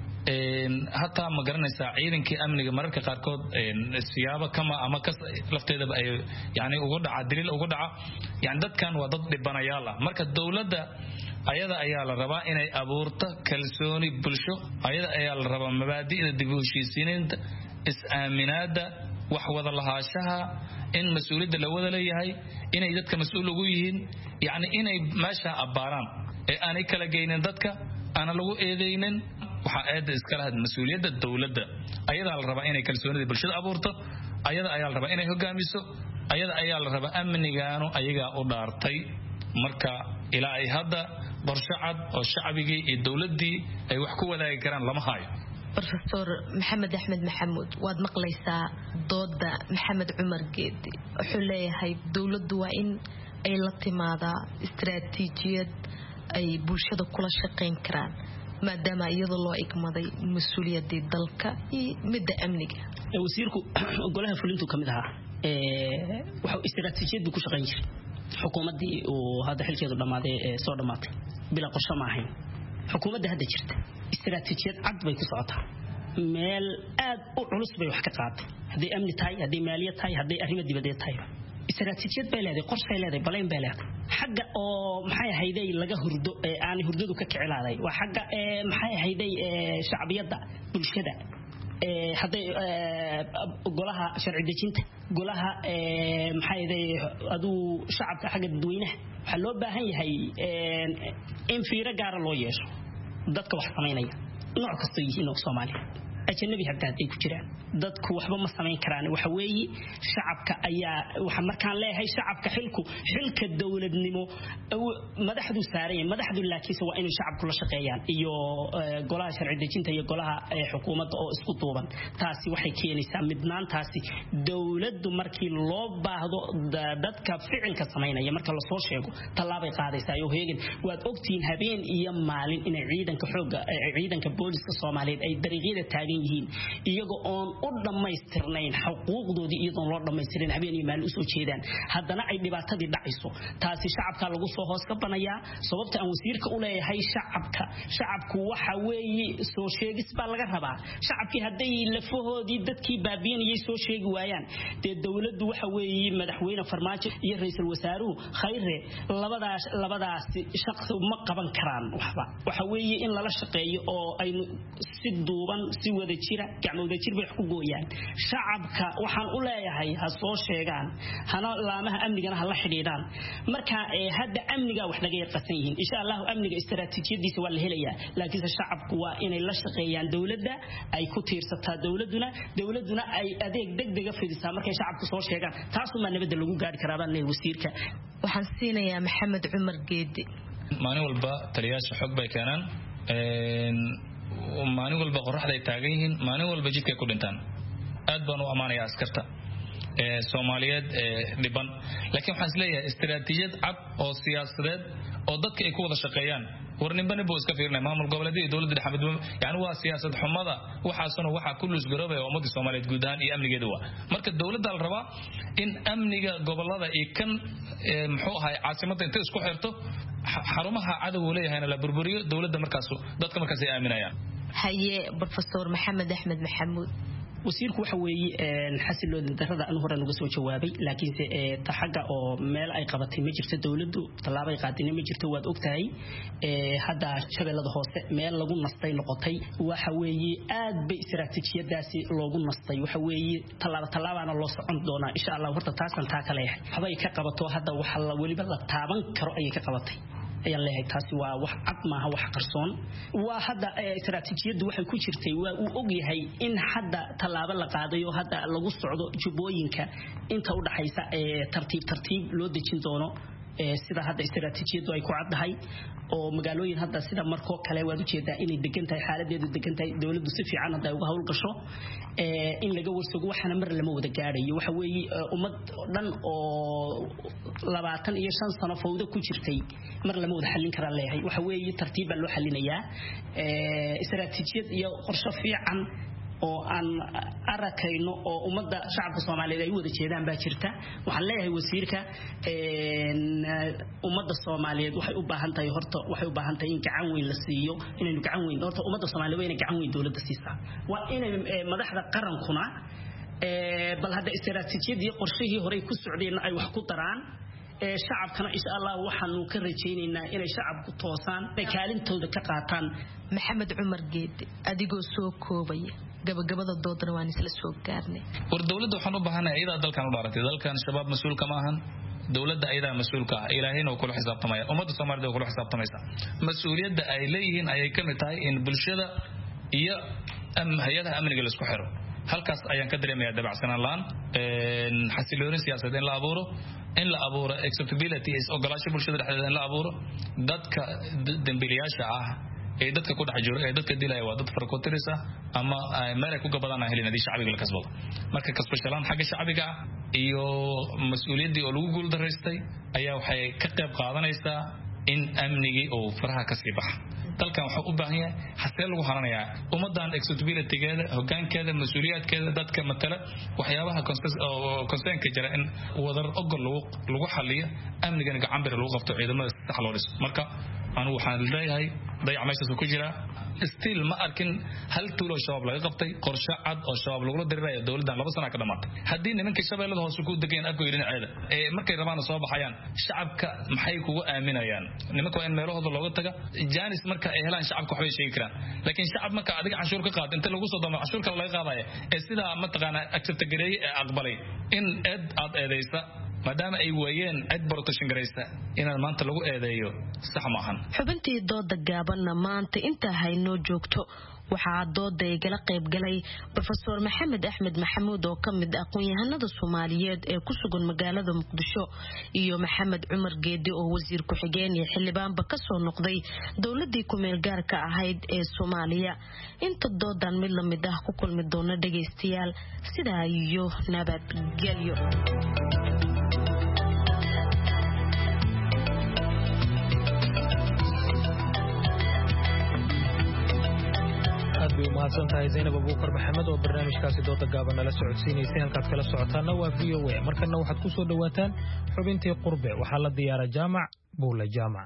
hataa ma garanaysaa ciidankii amniga mararka qaarkood siyaabo kama ama ka lafteeda ay yani ugu dhaca daliil ugu dhaca yani dadkan waa dad dhibanayaal ah marka dawladda ayada ayaa la rabaa inay abuurto kalsooni bulsho ayada ayaa la rabaa mabaadi'da dib u heshiisiinta is-aaminaada wax wada lahaanshaha in mas'uuliyadda la wada leeyahay inay dadka mas'uul ugu yihiin yani inay meesha abaaraan ee aanay kala geynin dadka ana lagu eedeynin waxa aad iska lahayd mas'uuliyadda dawladda ayada la rabaa inay kalsoonida bulshada abuurto ayada ayaa la rabaa inay hogaamiso ayada ayaa la rabaa amnigaanu ayaga u dhaartay marka ilaa ay hadda qorshe cad oo shacabigii iyo dawladdii ay wax ku wadaagi karaan lama hayo Professor Maxamed Ahmed Maxamuud waad maqlaysaa dooda Maxamed Umar Geedi wuxuu leeyahay dawladdu waa in ay la timaadaa istiraatiijiyad ay bulshada kula shaqeyn karaan maadaama iyada loo igmaday mas'uuliyadda dalka iyo midda amniga wasiirku golaha fulintu kamid aha waxa istiraatiijiyad ku shaqeyn jiray xukuumadii oo hadda xilkeedu dhamaaday soo dhamaatay bila qorshe ma ahayn xukuumadda hadda jirta istiraatiijiyad cad bay ku socotaa meel aad u culus bay wax ka qaaday hadii amni tahay hadii maaliyad tahay hadii arrimo dibadeed tahay istiraatiijiyad bay leedahay qorshe leedahay baleen bay leedahay xagga oo maxay ahayday laga hurdo aan hurdadu ka kicilaaday waa xagga maxay ahayday shacbiyada bulshada haday golaha sharci dejinta golaha maxay ahayday adu shacabka xagga dadweynaha waxa loo baahan yahay in fiiro gaar loo yeesho dadka wax sameynaya nooc kasta yihiin oo Soomaaliya ajnabi hadda ay ku jiraan dadku waxba ma sameyn karaan waxa weeye shacabka ayaa waxa markaan leeyahay shacabka xilka dawladnimo madaxdu saareen madaxdu laakiin waa in shacabku la shaqeeyaan iyo golaha sharci dejinta iyo golaha xukuumadda oo isku duuban taasi waxay keenaysaa midnaantaasi dawladdu markii loo baahdo dadka ficilka sameynaya marka la soo sheego talaabay qaadaysaa iyo heegan waad ogtiin habeen iyo maalin in ciidanka booliska Soomaaliyeed ay dariiqyada taagan yihiin iyaga oo u dhameystirnayn xuquuqdoodii iyadoo loo dhameystirin habeen iyo maalin u soo jeedaan haddana ay dhibaatadii dhacayso taasi shacabka lagu soo hoos ka banaya sababta aan wasiirka u leeyahay shacabku waxa weeye soo sheegis baa laga rabaa shacabkii haday lafahoodii dadkii baabiinayay soo sheegi waayaan de dawladdu waxa weeye madaxweyne farmaajo iyo ra'iisul wasaaruhu khayre labadaas shaqo ma qaban karaan waxba waxa weeye in lala shaqeeyo oo ay si duuban si wada wada jira gacmo wada jir bay wax ku gooyaan shacabka waxaan u leeyahay ha soo sheegaan hana laamaha amnigana ha la xidhiidhaan marka hadda amniga wax naga yarqasan yihiin insha Allah amniga istaraatiijiyadiisa waa la helayaa laakiin shacabku waa inay la shaqeeyaan dawladda ay ku tiirsataa dawladuna ay adeeg degdeg ah fidisaa markay shacabku soo sheegaan taas uma nabad lagu gaari karaa baan wasiirka waxaan siinayaa Maxamed Cumar Geedi maalin walba taliyaasha xog bay keenaan maalin walba qorraxda ay taagan yihiin maalin walba jidkay ku dhintaan aad baan u amaanayaa askarta Soomaaliyeed dhiban laakiin waxaan isleeyahay istiraatiijiyad cad oo siyaasadeed oo dadka ay ku wada shaqeeyaan warninbani buu iska fiirinay maamul goboleedyada dawladda Axmed yani waa siyaasad xumada waxaasuna waxa ku lus garoobay ummadda Soomaaliyeed guud ahaan iyo amnigeeda waa marka dawladda la rabaa in amniga gobolada ay kan muxuu ahay caasimadda inta isku xirto xarumaha cadawga leeyahayna la burburiyo dawladda markaas dadka markaas ay aaminayaan haye Professor Maxamed Axmed Maxamuud wasiirku waxa weeye xasiloon darrada aan hore uga soo jawaabay laakiin taxaga oo meel ay qabatay ma jirto dawladdu talaabay qaadinay ma jirto waad ogtahay hadda shabeellada hoose meel lagu nastay noqotay waxa weeye aad bay istiraatiijiyadaasi loogu nastay waxa weeye talaabana loo socon doona insha Allah horta taasan taa kale waxay ka qabato hadda waxa la waliba la taaban karo ay ka qabatay ayaan leeyahay taasi waa wax cad maaha wax qarsoon waa hadda istiraatiijiyadu waxay ku jirtay waa uu og yahay in hadda talaabo la qaadayo hadda lagu socdo jubooyinka inta u dhaxaysa tartiib loo dejin doono sida hadda istiraatiijiyadu ay ku caddahay oo magaalooyin hadda sida markoo kale waad u jeedaa inay degan tahay xaaladeedu degan tahay dawladdu si fiican hadda uga hawl gasho in laga warsago waxana mar lama wada gaarayo waxa weeye ummad dhan oo 25 sano fawda ku jirtay mar lama wada xallin karaa leeyahay waxa weeye tartiib baa loo xallinayaa istiraatiijiyad iyo qorshe fiican oo aan arakayno oo ummadda shacabka Soomaaliyeed ay wada jeedaan baa jirta waxaan leeyahay wasiirka ummadda Soomaaliyeed waxay u baahan tahay horta waxay u baahan tahay in gacan weyn la siiyo inaynu gacan weyn horta ummadda Soomaaliyeed waa inay gacan weyn dawladda siisaa waa inay madaxda qarankuna bal hadda istiraatiijiyadii qorshihii hore ku socdeen ay wax ku daraan shacabkana insha Allah waxaanu ka rajaynaynaa inay shacabku toosaan ay kaalintooda ka qaataan Maxamed Cumar Geedi adigoo soo koobaya gabagabada doodana waan isla soo gaarnay war dawladda waxaan u baahanahay iyada dalkan u dhaaratay dalkan shabaab mas'uul kama ahan dawladda ayada mas'uulka ah ilaahayna uu kula xisaabtamaya ummadda Soomaaliyeed uu kula xisaabtamaysa mas'uuliyadda ay leeyihiin ayay ka mid tahay in bulshada iyo hay'adaha amniga la isku xiro halkaas ayaan ka dareemayaa dabacsanaan laan xasilooni siyaasadeed in la abuuro in la abuuro acceptability is ogolaasho bulshada dhexdeeda in la abuuro dadka dambiilayaasha ah ee dadka ku dhex jiro ee dadka dilaya waa dad farkootirisa ama meel ay ku gabadaan helin hadii shacbiga la kasbado marka kasbashalaan xagga shacbiga iyo mas'uuliyadii oo lagu guul daraystay ayaa waxay ka qayb qaadanaysaa in amnigi oo faraha ka sii baxa dalkan waxa u baahan yahay xasee lagu haranayaa ummadan acceptability-geeda hoggaankeeda mas'uuliyaadkeeda dadka matala waxyaabaha concernka jira in wadar ogol lagu xalliyo amnigana gacan bir lagu qabto ciidamada sax loo dhiso marka anigu waxaan leeyahay dayac meeshaas ku jira still ma arkin hal tuulo shabaab laga qabtay qorshe cad oo shabaab lagu dirirayo dawladdan 2 sano ka dhamaatay hadii nimanka shabeellada hoose ku degeen afku dhinaceeda markay rabaan soo baxayaan shacabka maxay kugu aaminayaan nimanka in meelahooda looga taga jaanis marka ay helaan shacabka waxay sheegi karaan laakiin shacab marka adiga canshuur ka qaad inta lagu soo damo canshuurka laga qaadayo sida ma taqaana accept gareey aqbalay in aad eedeysa maadaama ay waayeen cid protection gareysa inaan maanta lagu eedeeyo sax ma ahan xubintii dooda gaabanna maanta inta haynoo joogto waxaa dooda igala qayb galay Professor Maxamed Axmed Maxamuud oo kamid aqoon-yahanada Soomaaliyeed ee ku sugan magaalada Muqdisho iyo Maxamed Cumar Geedi oo wasiir ku xigeen iyo xildhibaanba ka soo noqday dawladii ku meel gaarka ahayd ee Soomaaliya inta doodan mid la mid ah ku kulmi doona dhageystayaal sidaa iyo nabadgelyo mahadsantahay Zainab Abuukar Maxamed oo barnaamijkaasi dooda gaaban nala socodsiinaysay halkaad kala socotaana waa VOA markana waxaad ku soo dhawaataan xubintii qurbe waxaa la diyaara jaamac buula jaamac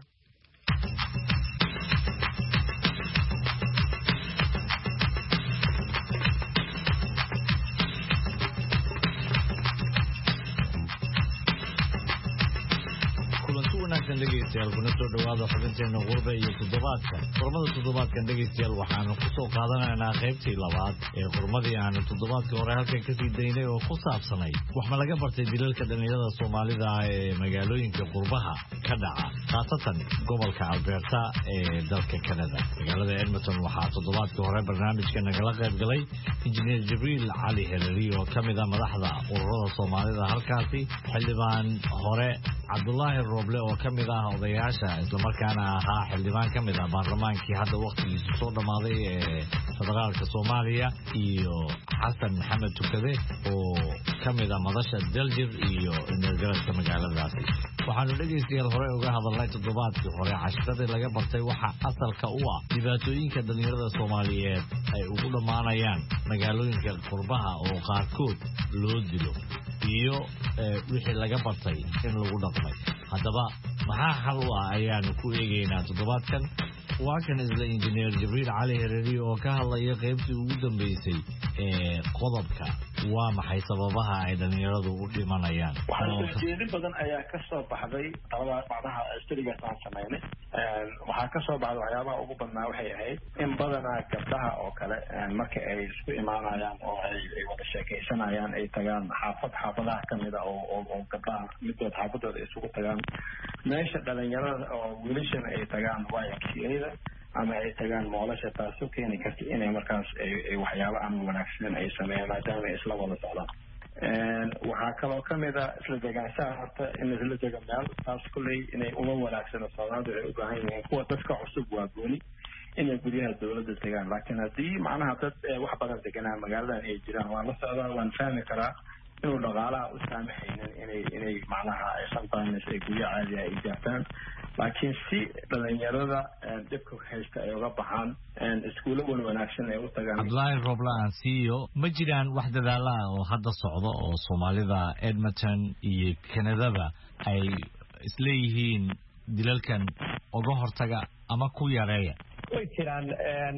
wanaagsan dhegeystayaal kuna soo dhawaada xubinteena qurbe iyo toddobaadka qormada toddobaadkan dhegeystayaal waxaanu ku soo qaadanaynaa qaybtii labaad ee qormadii aanu toddobaadkii hore halkan kasii daynay oo ku saabsanay wax ma laga bartay dilalka dhalinyarada soomaalida ee magaalooyinka qurbaha ka dhaca khaasatan gobolka Alberta ee dalka Canada magaalada Edmonton waxaa toddobaadkii hore barnaamijka nagala qayb galay injineer Jibriil Cali Helali oo kamid ah madaxda ururada soomaalida halkaasi xildhibaan hore Abdullahi Roble oo kamid ah odayaasha isla markaana ahaa xildhibaan kamid ah baarlamaankii hadda waqtigiisu soo dhamaaday ee federaalka Soomaaliya iyo Xasan Maxamed Tukade oo kamid ah madasha Daljir iyo indhagaradka magaaladaasi waxaanu dhegeystayaal hore uga hadalnay toddobaadkii hore casharadii laga bartay waxa asalka u ah dhibaatooyinka dhalinyarada Soomaaliyeed ay ugu dhamaanayaan magaalooyinka qurbaha oo qaarkood loo dilo iyo wixii laga bartay in lagu dhaqmay haddaba maxaa xal u ah ayaanu ku eegaynaa toddobaadkan waa kan isla injineer Jibriil Cali Helali oo ka hadlaya qaybtii ugu dambeysay ee qodobka waa maxay sababaha ay dhalinyaradu u dhimanayaan waxaa badan ayaa ka soo baxday macnaha studigaas aan samaynay waxaa ka soo baxday waxyaabaha ugu badnaa waxay ahayd in badanaa gabdhaha oo kale marka ay isku imaanayaan oo ay wada sheekaysanayaan ay tagaan xaafadaha kamid ah oo gabdhaha midood xaafadooda isugu tagaan meesha dhalinyarada oo wilishana ay tagaan YMCA ama ay tagaan moolasha taasoo keeni karta inay markaas ay waxyaabo aan wanaagsan ay sameeyaan maadaama ay isla wada socdaan waxaa kaloo kamid ah isla degaanshaha horta in isla dega meel taas kulley inay uma wanaagsano Soomaalidu waxay u baahan yihiin kuwa dadka cusub waa gooni inay guryaha dowladda degaan laakiin haddii macnaha dad wax badan deganaa magaaladan ay jiraan waan la socdaa waan fahmi karaa inuu dhaqaalaha u saamaxaynin inay macnaha sometimes ay guryo caadi ay gaartaan laakiin si dhalinyarada dibka haysta ay uga baxaan iskuulo wanaagsan ay u tagaan Abdullahi Roble aan siiyo ma jiraan wax dadaala oo hadda socdo oo Soomaalida Edmonton iyo Canada ay isleeyihiin dilalkan uga hortaga ama ku yareeya way jiraan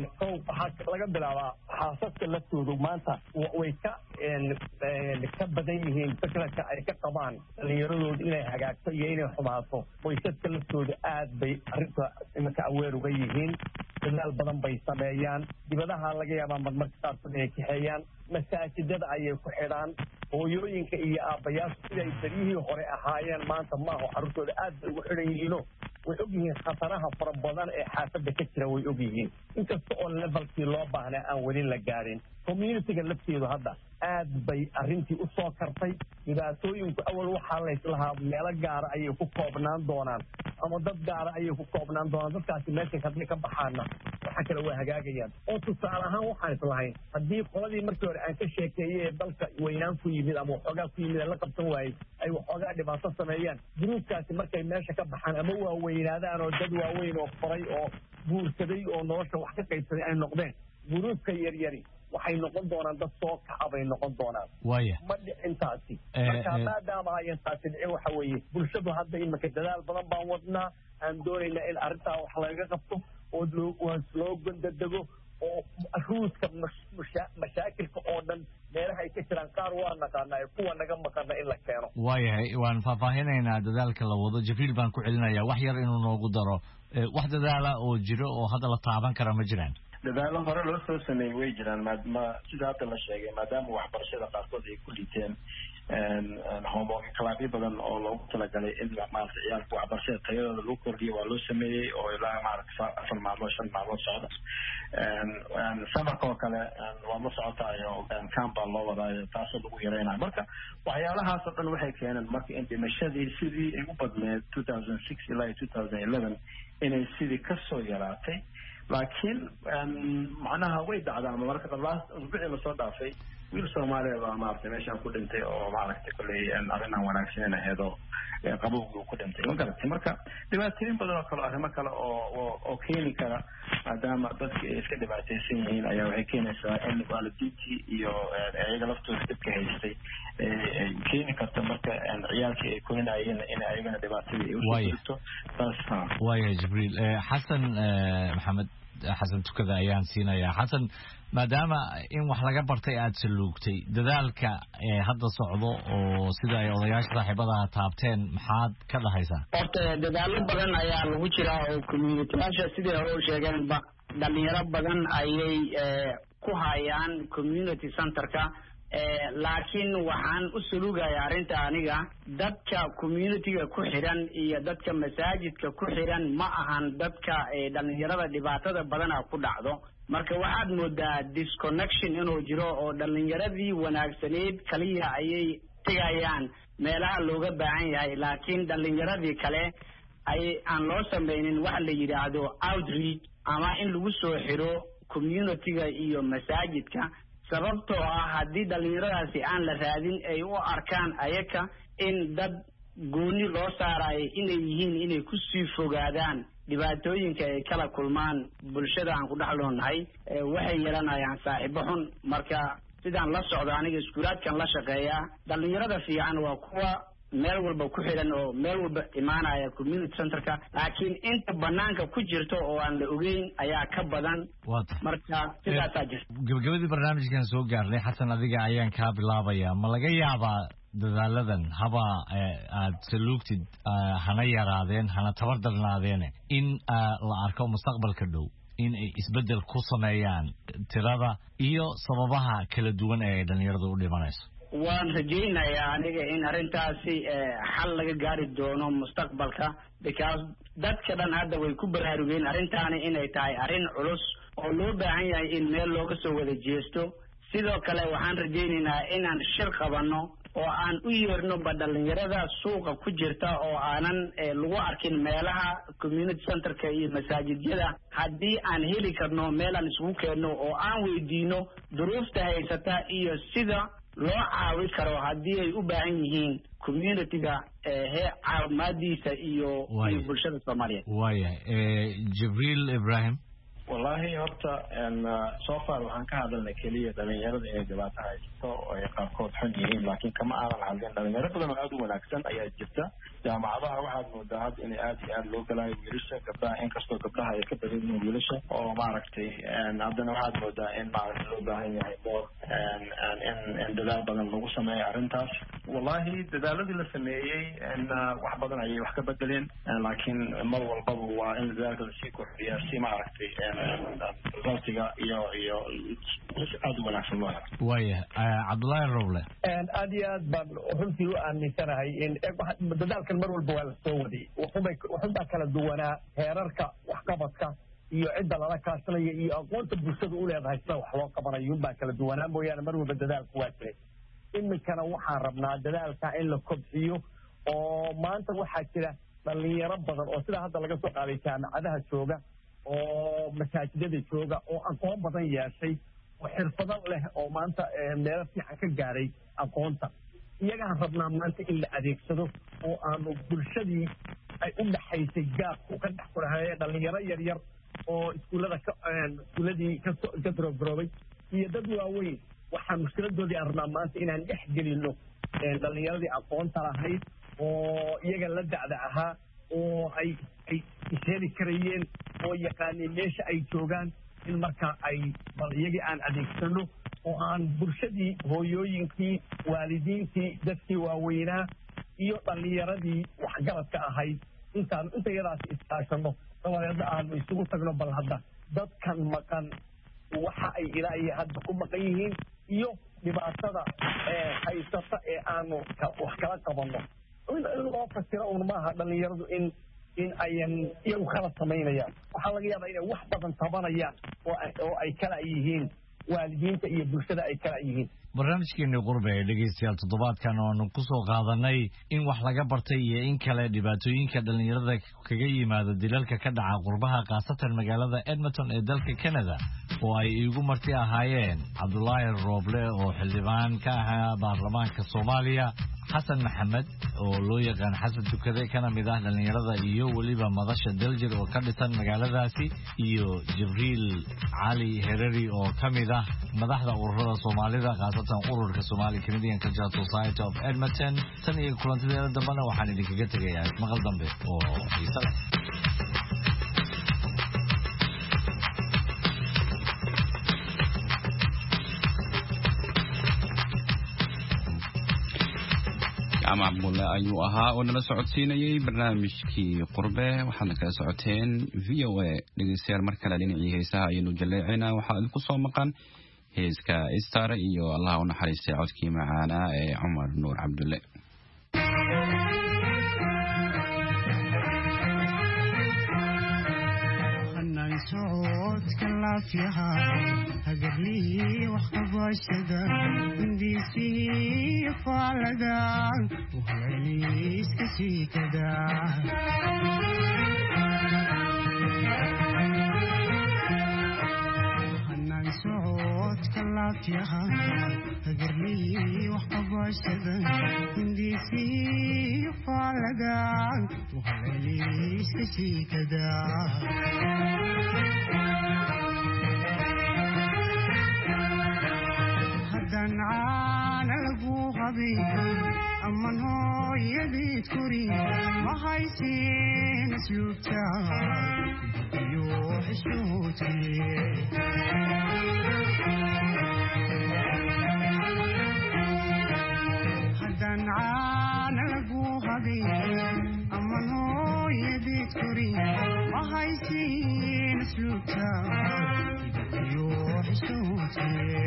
waxaa laga bilaabaa xaasaska laftoodu maanta way ka badan yihiin fikradka ay ka qabaan dhalinyaradoodu inay hagaagto iyo inay xumaato qoysaska laftooda aad bay arrinta iminka aweer uga yihiin dadaal badan bay sameeyaan dibadaha laga yaabaa marmarka qaarkood inay kaxeeyaan masaajidada ayay ku xidhaan hooyooyinka iyo aabbayaashu siday baryihii hore ahaayeen maanta maaho carruurtooda aad bay ugu xidhan yihiino way og yihiin khataraha fara badan ee xaafadda ka jira way og yihiin inkasta oo levelkii loo baahnaa aan weli la gaadhin communityga lafteedu hadda aad bay arrintii u soo kartay dhibaatooyinku awal waxaa layslahaa meelo gaara ayay ku koobnaan doonaan ama dad gaara ayay ku koobnaan doonaan dadkaasi meeshay hadday ka baxaana waxa kale waa hagaagayaan oo tusaale ahaan waxaan islahayn haddii qoladii markii hore aan ka sheekeeyey ee dalka weynaan ku yimid ama waxoogaa ku yimid ee la qabsan waayey ay waxoogaa dhibaato sameeyaan gruubkaasi markay meesha ka baxaan ama waa weynaadaan oo dad waaweyn oo koray oo guursaday oo nolosha wax ka qaybsaday ay noqdeen gruubka yaryari waxay noqon doonaan dad soo kaca bay noqon doonaan ma dhicintaasi marka maadaama ayan taasi dhicin waxa weeye bulshadu hadda iminka dadaal badan baan wadnaa aan doonaynaa in arrintaa wax laga qabto oo loo gondadego oo ruuska mashaakilka oo dhan meelaha ay ka jiraan qaar waa naqaanaa kuwa naga maqana in la keeno waayahay waan faahfaahinaynaa dadaalka la wado Jibriil baan ku celinayaa wax yar inuu noogu daro wax dadaala oo jiro oo hadda la taaban kara ma jiraan dadaalo hore loo soo sameeyey way jiraan sida hadda la sheegay maadaama waxbarashada qaarkood ay ku liiteen homoklaabyo badan oo loogu talagalay in maarata ciyaalka waxbarashada tayadooda lagu kordhiyo waa loo sameeyey oo ilaa maarata 4 maalmood 5 maalmood socda samarka oo kale waa la socotaayo campbaa loo wadaayo taasoo lagu yareynayo marka waxyaalahaas oo dhan waxay keeneen marka in dhimashadii sidii ay u badneed 2006 ilaa 2011 inay sidii kasoo yaraatay laakiin macnaha way dhacdaan marka usbuucii lasoo dhaafay wiil Soomaaliyeed baa maartay meeshaan ku dhintay oo maaragtay kulay arrintan wanaagsan ahayd oo qabowgu ku dhintay magartay marka dhibaatooyin badan oo kale arrimo kale oo keeni kara maadaama dadka ay iska dhibaataysan yihiin ayaa waxay keenaysaa in waalidiintii iyo ayaga laftooda dhibka haystay ay keeni karto marka ciyaalkii ay korinayeen in ayagana dhibaatadii ay u jirto taas waayahay Jibriil Xasan Maxamed xasan tukada ayaan siinayaa xasan maadaama in wax laga bartay aad saluugtay dadaalka hadda socdo oo sida ay odayaasha saaxiibadaha taabteen maxaad ka dhahaysaa horta dadaalo badan ayaa lagu jiraa oo community-yaasha sidii hore u sheegeenba dhalinyaro badan ayay ku hayaan community centerka laakiin waxaan u suluugaya arrinta aniga dadka community-ga ku xiran iyo dadka masaajidka ku xiran ma ahan dadka dhalinyarada dhibaatada badana ku dhacdo marka waxaad moodaa disconnection inuu jiro oo dhalinyaradii wanaagsaneyd kaliya ayay tegayaan meelaha looga baahan yahay laakiin dhalinyaradii kale aan loo samaynin waxa la yidhaahdo outreach ama in lagu soo xiro community-ga iyo masaajidka sababtoo ah haddii dhalinyaradaasi aan la raadin ay u arkaan ayaka in dad gooni loo saarayo inay yihiin inay ku sii fogaadaan dhibaatooyinka ay kala kulmaan bulshada aan ku dhex loonahay waxay yeelanayaan saaxiibo xun marka sidaan la socdo aniga iskuulaadkan la shaqeeyaa dhalinyarada fiican waa kuwa meel walba ku xiran oo meel walba imaanaya community centerka laakiin inta banaanka ku jirto oo aan la ogeyn ayaa ka badan marka sidaasaa jirta gabagabadii barnaamijkan soo gaarnay xasan adiga ayaan kaa bilaabaya ma laga yaabaa dadaaladan haba aad saluugtid hana yaraadeen hana tabar darnaadeen in la arko mustaqbalka dhow in ay isbedel ku sameeyaan tirada iyo sababaha kala duwan ee dhalinyaradu u dhimanayso waan rajaynayaa aniga in arrintaasi xal laga gaari doono mustaqbalka because dadka dhan hadda way ku baraarugeen arrintaani inay tahay arrin culus oo loo baahan yahay in meel looga soo wada jeesto sidoo kale waxaan rajaynaynaa inaan shir qabanno oo aan u yeerno dhalinyarada suuqa ku jirta oo aanan lagu arkin meelaha community centerka iyo masaajidyada haddii aan heli karno meel aan isugu keenno oo aan weydiino duruufta haysata iyo sida loo caawi karo haddii ay u baahan yihiin community-ga caawimaadiisa iyo bulshada Soomaaliyeed Jibril Ibrahim wallahi horta so far waxaan ka hadalnay keliya dhalinyarada inay dhibaato haysto oo ay qaarkood xun yihiin laakiin kama aanan hadlin dhalinyaro badan oo aad u wanaagsan ayaa jirta jaamacadaha waxaad moodaa hadda in aad iyo aad loo galayo wiilasha gabdhaha inkastoo gabdhaha ay ka badan yihiin wiilasha oo maaragtay haddana waxaad moodaa in maaragtay loo baahan yahay more in dadaal badan lagu sameeyo arrintaas wallahi dadaaladii la sameeyey wax badan ayay wax ka bedeleen laakiin mar walbaba waa in dadaalka lasii kordhiyaa si maaragtay resultiga iyo aad u wanaagsan loo helo waya Cabdullaahi Roble aad iyo aad baan runtii u aaminsanahay in dadaalkan mar walba waa la soo waday waxunbaa kala duwanaa heerarka waxqabadka iyo cidda lala kaashanaya iyo aqoonta bulshada u leedahay sida wax loo qabanayo unbaa kala duwanaa mooyaane mar walba dadaalku waa jiray iminkana waxaan rabnaa dadaalka in la kobciyo oo maanta waxaa jira dhalinyaro badan oo sida hadda laga soo qaaday jaamacadaha jooga oo masaajidada jooga oo aqoon badan yeeshay oo xirfado leh oo maanta meelo fiican ka gaaray aqoonta iyagaan rabnaa maanta in la adeegsado oo aanu bulshadii ay u dhaxaysay gaabku ka dhex kulahaye dhalinyaro yaryar oo iskuuladii ka daroogaroobay iyo dad waaweyn waxaa mushkiladoodii aan rabnaa maanta inaan dhex gelino dhalinyaradii aqoonta lahayd oo iyaga la dacda ahaa oo ay isheli karayeen oo yaqaaneen meesha ay joogaan in markaa ay bal iyagii aan adeegsano oo aan bulshadii hooyooyinkii waalidiintii dadkii waaweynaa iyo dhalinyaradii waxgaradka ahayd inta iyadaas iskaashano dabadeedna aanu isugu tagno bal hadda dadkan maqan waxa ay ilaa iyo hadda ku maqan yihiin iyo dhibaatada haysata ee aanu wax kala qabanno in loo fasiro un maaha dhalinyaradu in ayan iyagu kala samaynayaan waxaa laga yaabaa inay wax badan tabanayaan oo ay kala yihiin waalidiinta iyo bulshada ay kala yihiin barnaamijkeeni qurbe ee dhegeystayaal toddobaadkan oanu ku soo qaadanay in wax laga bartay iyo in kale dhibaatooyinka dhalinyarada kaga yimaada dilalka ka dhaca qurbaha khaasatan magaalada Edmonton ee dalka Canada oo ay igu marti ahaayeen Cabdullaahi Roble oo xildhibaan ka ahaa baarlamaanka Soomaaliya xasan maxamed oo loo yaqaan xasan tukade kana mid ah dhalinyarada iyo waliba madasha daljir oo ka dhisan magaaladaasi iyo Jibril Cali Hereri oo ka mid ah madaxda ururada Soomaalida khaasatan ururka Somali Canadian Cultural Society of Edmonton tan iyo kulantadeeda dambana waxaan idinkaga tegayaa maqal dambe oo xiiso leh ama abdulla ayuu ahaa oo nala socodsiinayay barnaamijkii qurbe waxaana kala socoteen VOA dhegeystayaal mar kale dhinacii heesaha ayaynu jaleecinaa waxaa idinku soo maqan heeska Star iyo Allah u naxariistay codkii macaana ee Cumar Nuur Cabdulle فيها هقرلي وخطب الشدى عندي سيه فالقان وهلالي اسكسي كدا حنان سعود كلا فيها هقرلي وخطب الشدى عندي سيه فالقان وهلالي اسكسي كدا عان الابوها بي اما هو يدي تكوري ما هايسين اسلوبتا يوح الشوتي حدا عان الابوها بي اما هو يدي تكوري ما هايسين اسلوبتا يوح الشوتي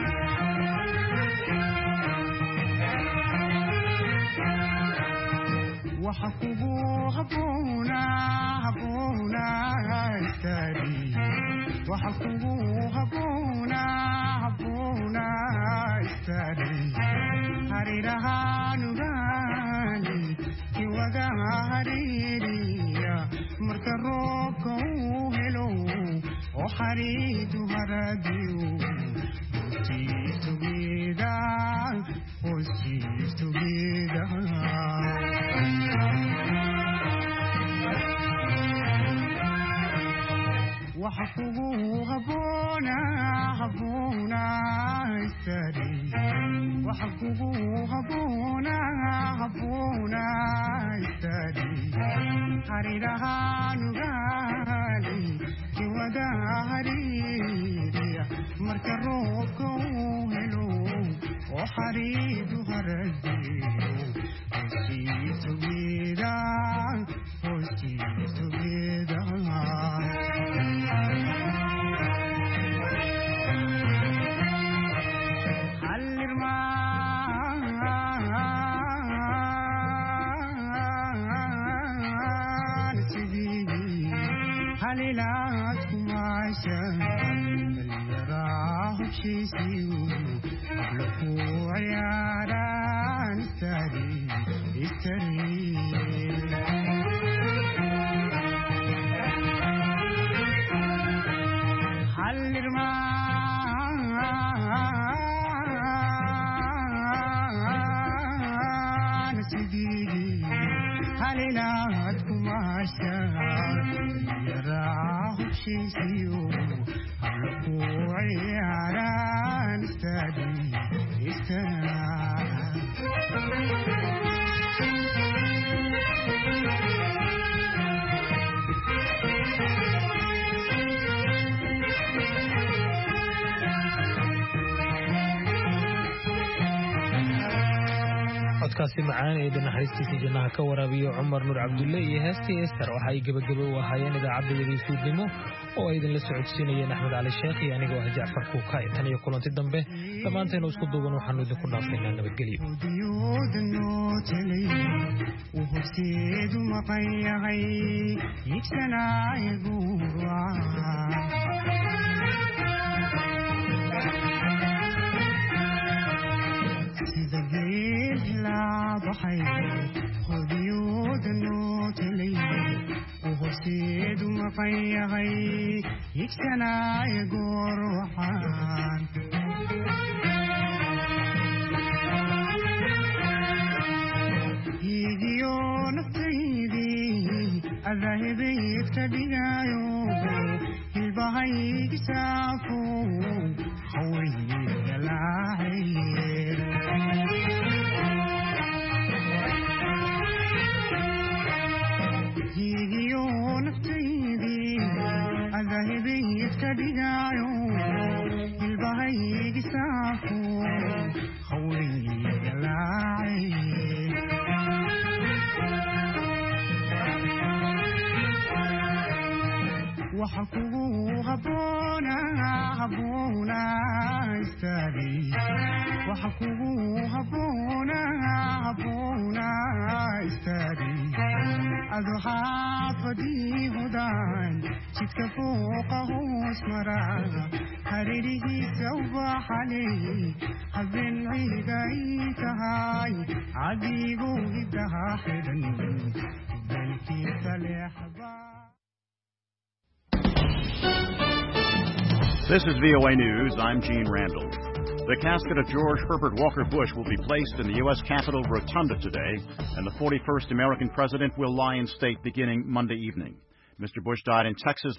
وحقوه هبونا هبونا استري وحقوه هبونا هبونا استري هريرها نغاني كيوغا هريريا مركروكو هلو وحريد هرديو We'll cease together. وحقوه هبونا هبونا استري وحقوه هبونا هبونا استري حريرها نغالي كودا هريريا مركروكو هلو وحريد هرديو وسيس توغيدا وسيس توغيدا هليلاتكم عشان اللي راح بشيسيو قبلكوا عياران استري استري حل رمان سيدي هليلاتكم عشان راح بشيسيو قبلكوا عياران استري استري codkaasi macaan ee naxariistiisa jannaha ka waraabiyo Cumar Nuur Cabdulle iyo heestii Star waxa ay gabagabo u ahaayeen idaacadda suudnimo oo ay idin la socodsiinayeen Axmed Cali Sheekh iyo anigoo ah Jaafar Kuukay tan iyo kulanti dambe dhammaanteen isku duuban waxaanu idinku dhaafaynaa nabadgelyo ضحي خذيود النوت لي وغسيد مطيغي يكسنا يقور وحان يديون الطيبي الذهبي يفتدقايو البهي يكسافو خوي العاير الذهبي يفتدقايو البهي يسافو خوي العين waxa kugu habboona istaagi waxa kugu habboona istaagi adu xaafadii hudaan jidka fooqa hoos mara hareerihiisa ubaxaley habeen ciigay tahay adigu hidaha xidhan dalkiisa leexba. This is VOA News. I'm Gene Randall. The casket of George Herbert Walker Bush will be placed in the U.S. Capitol Rotunda today, and the 41st American president will lie in state beginning Monday evening. Mr. Bush died in Texas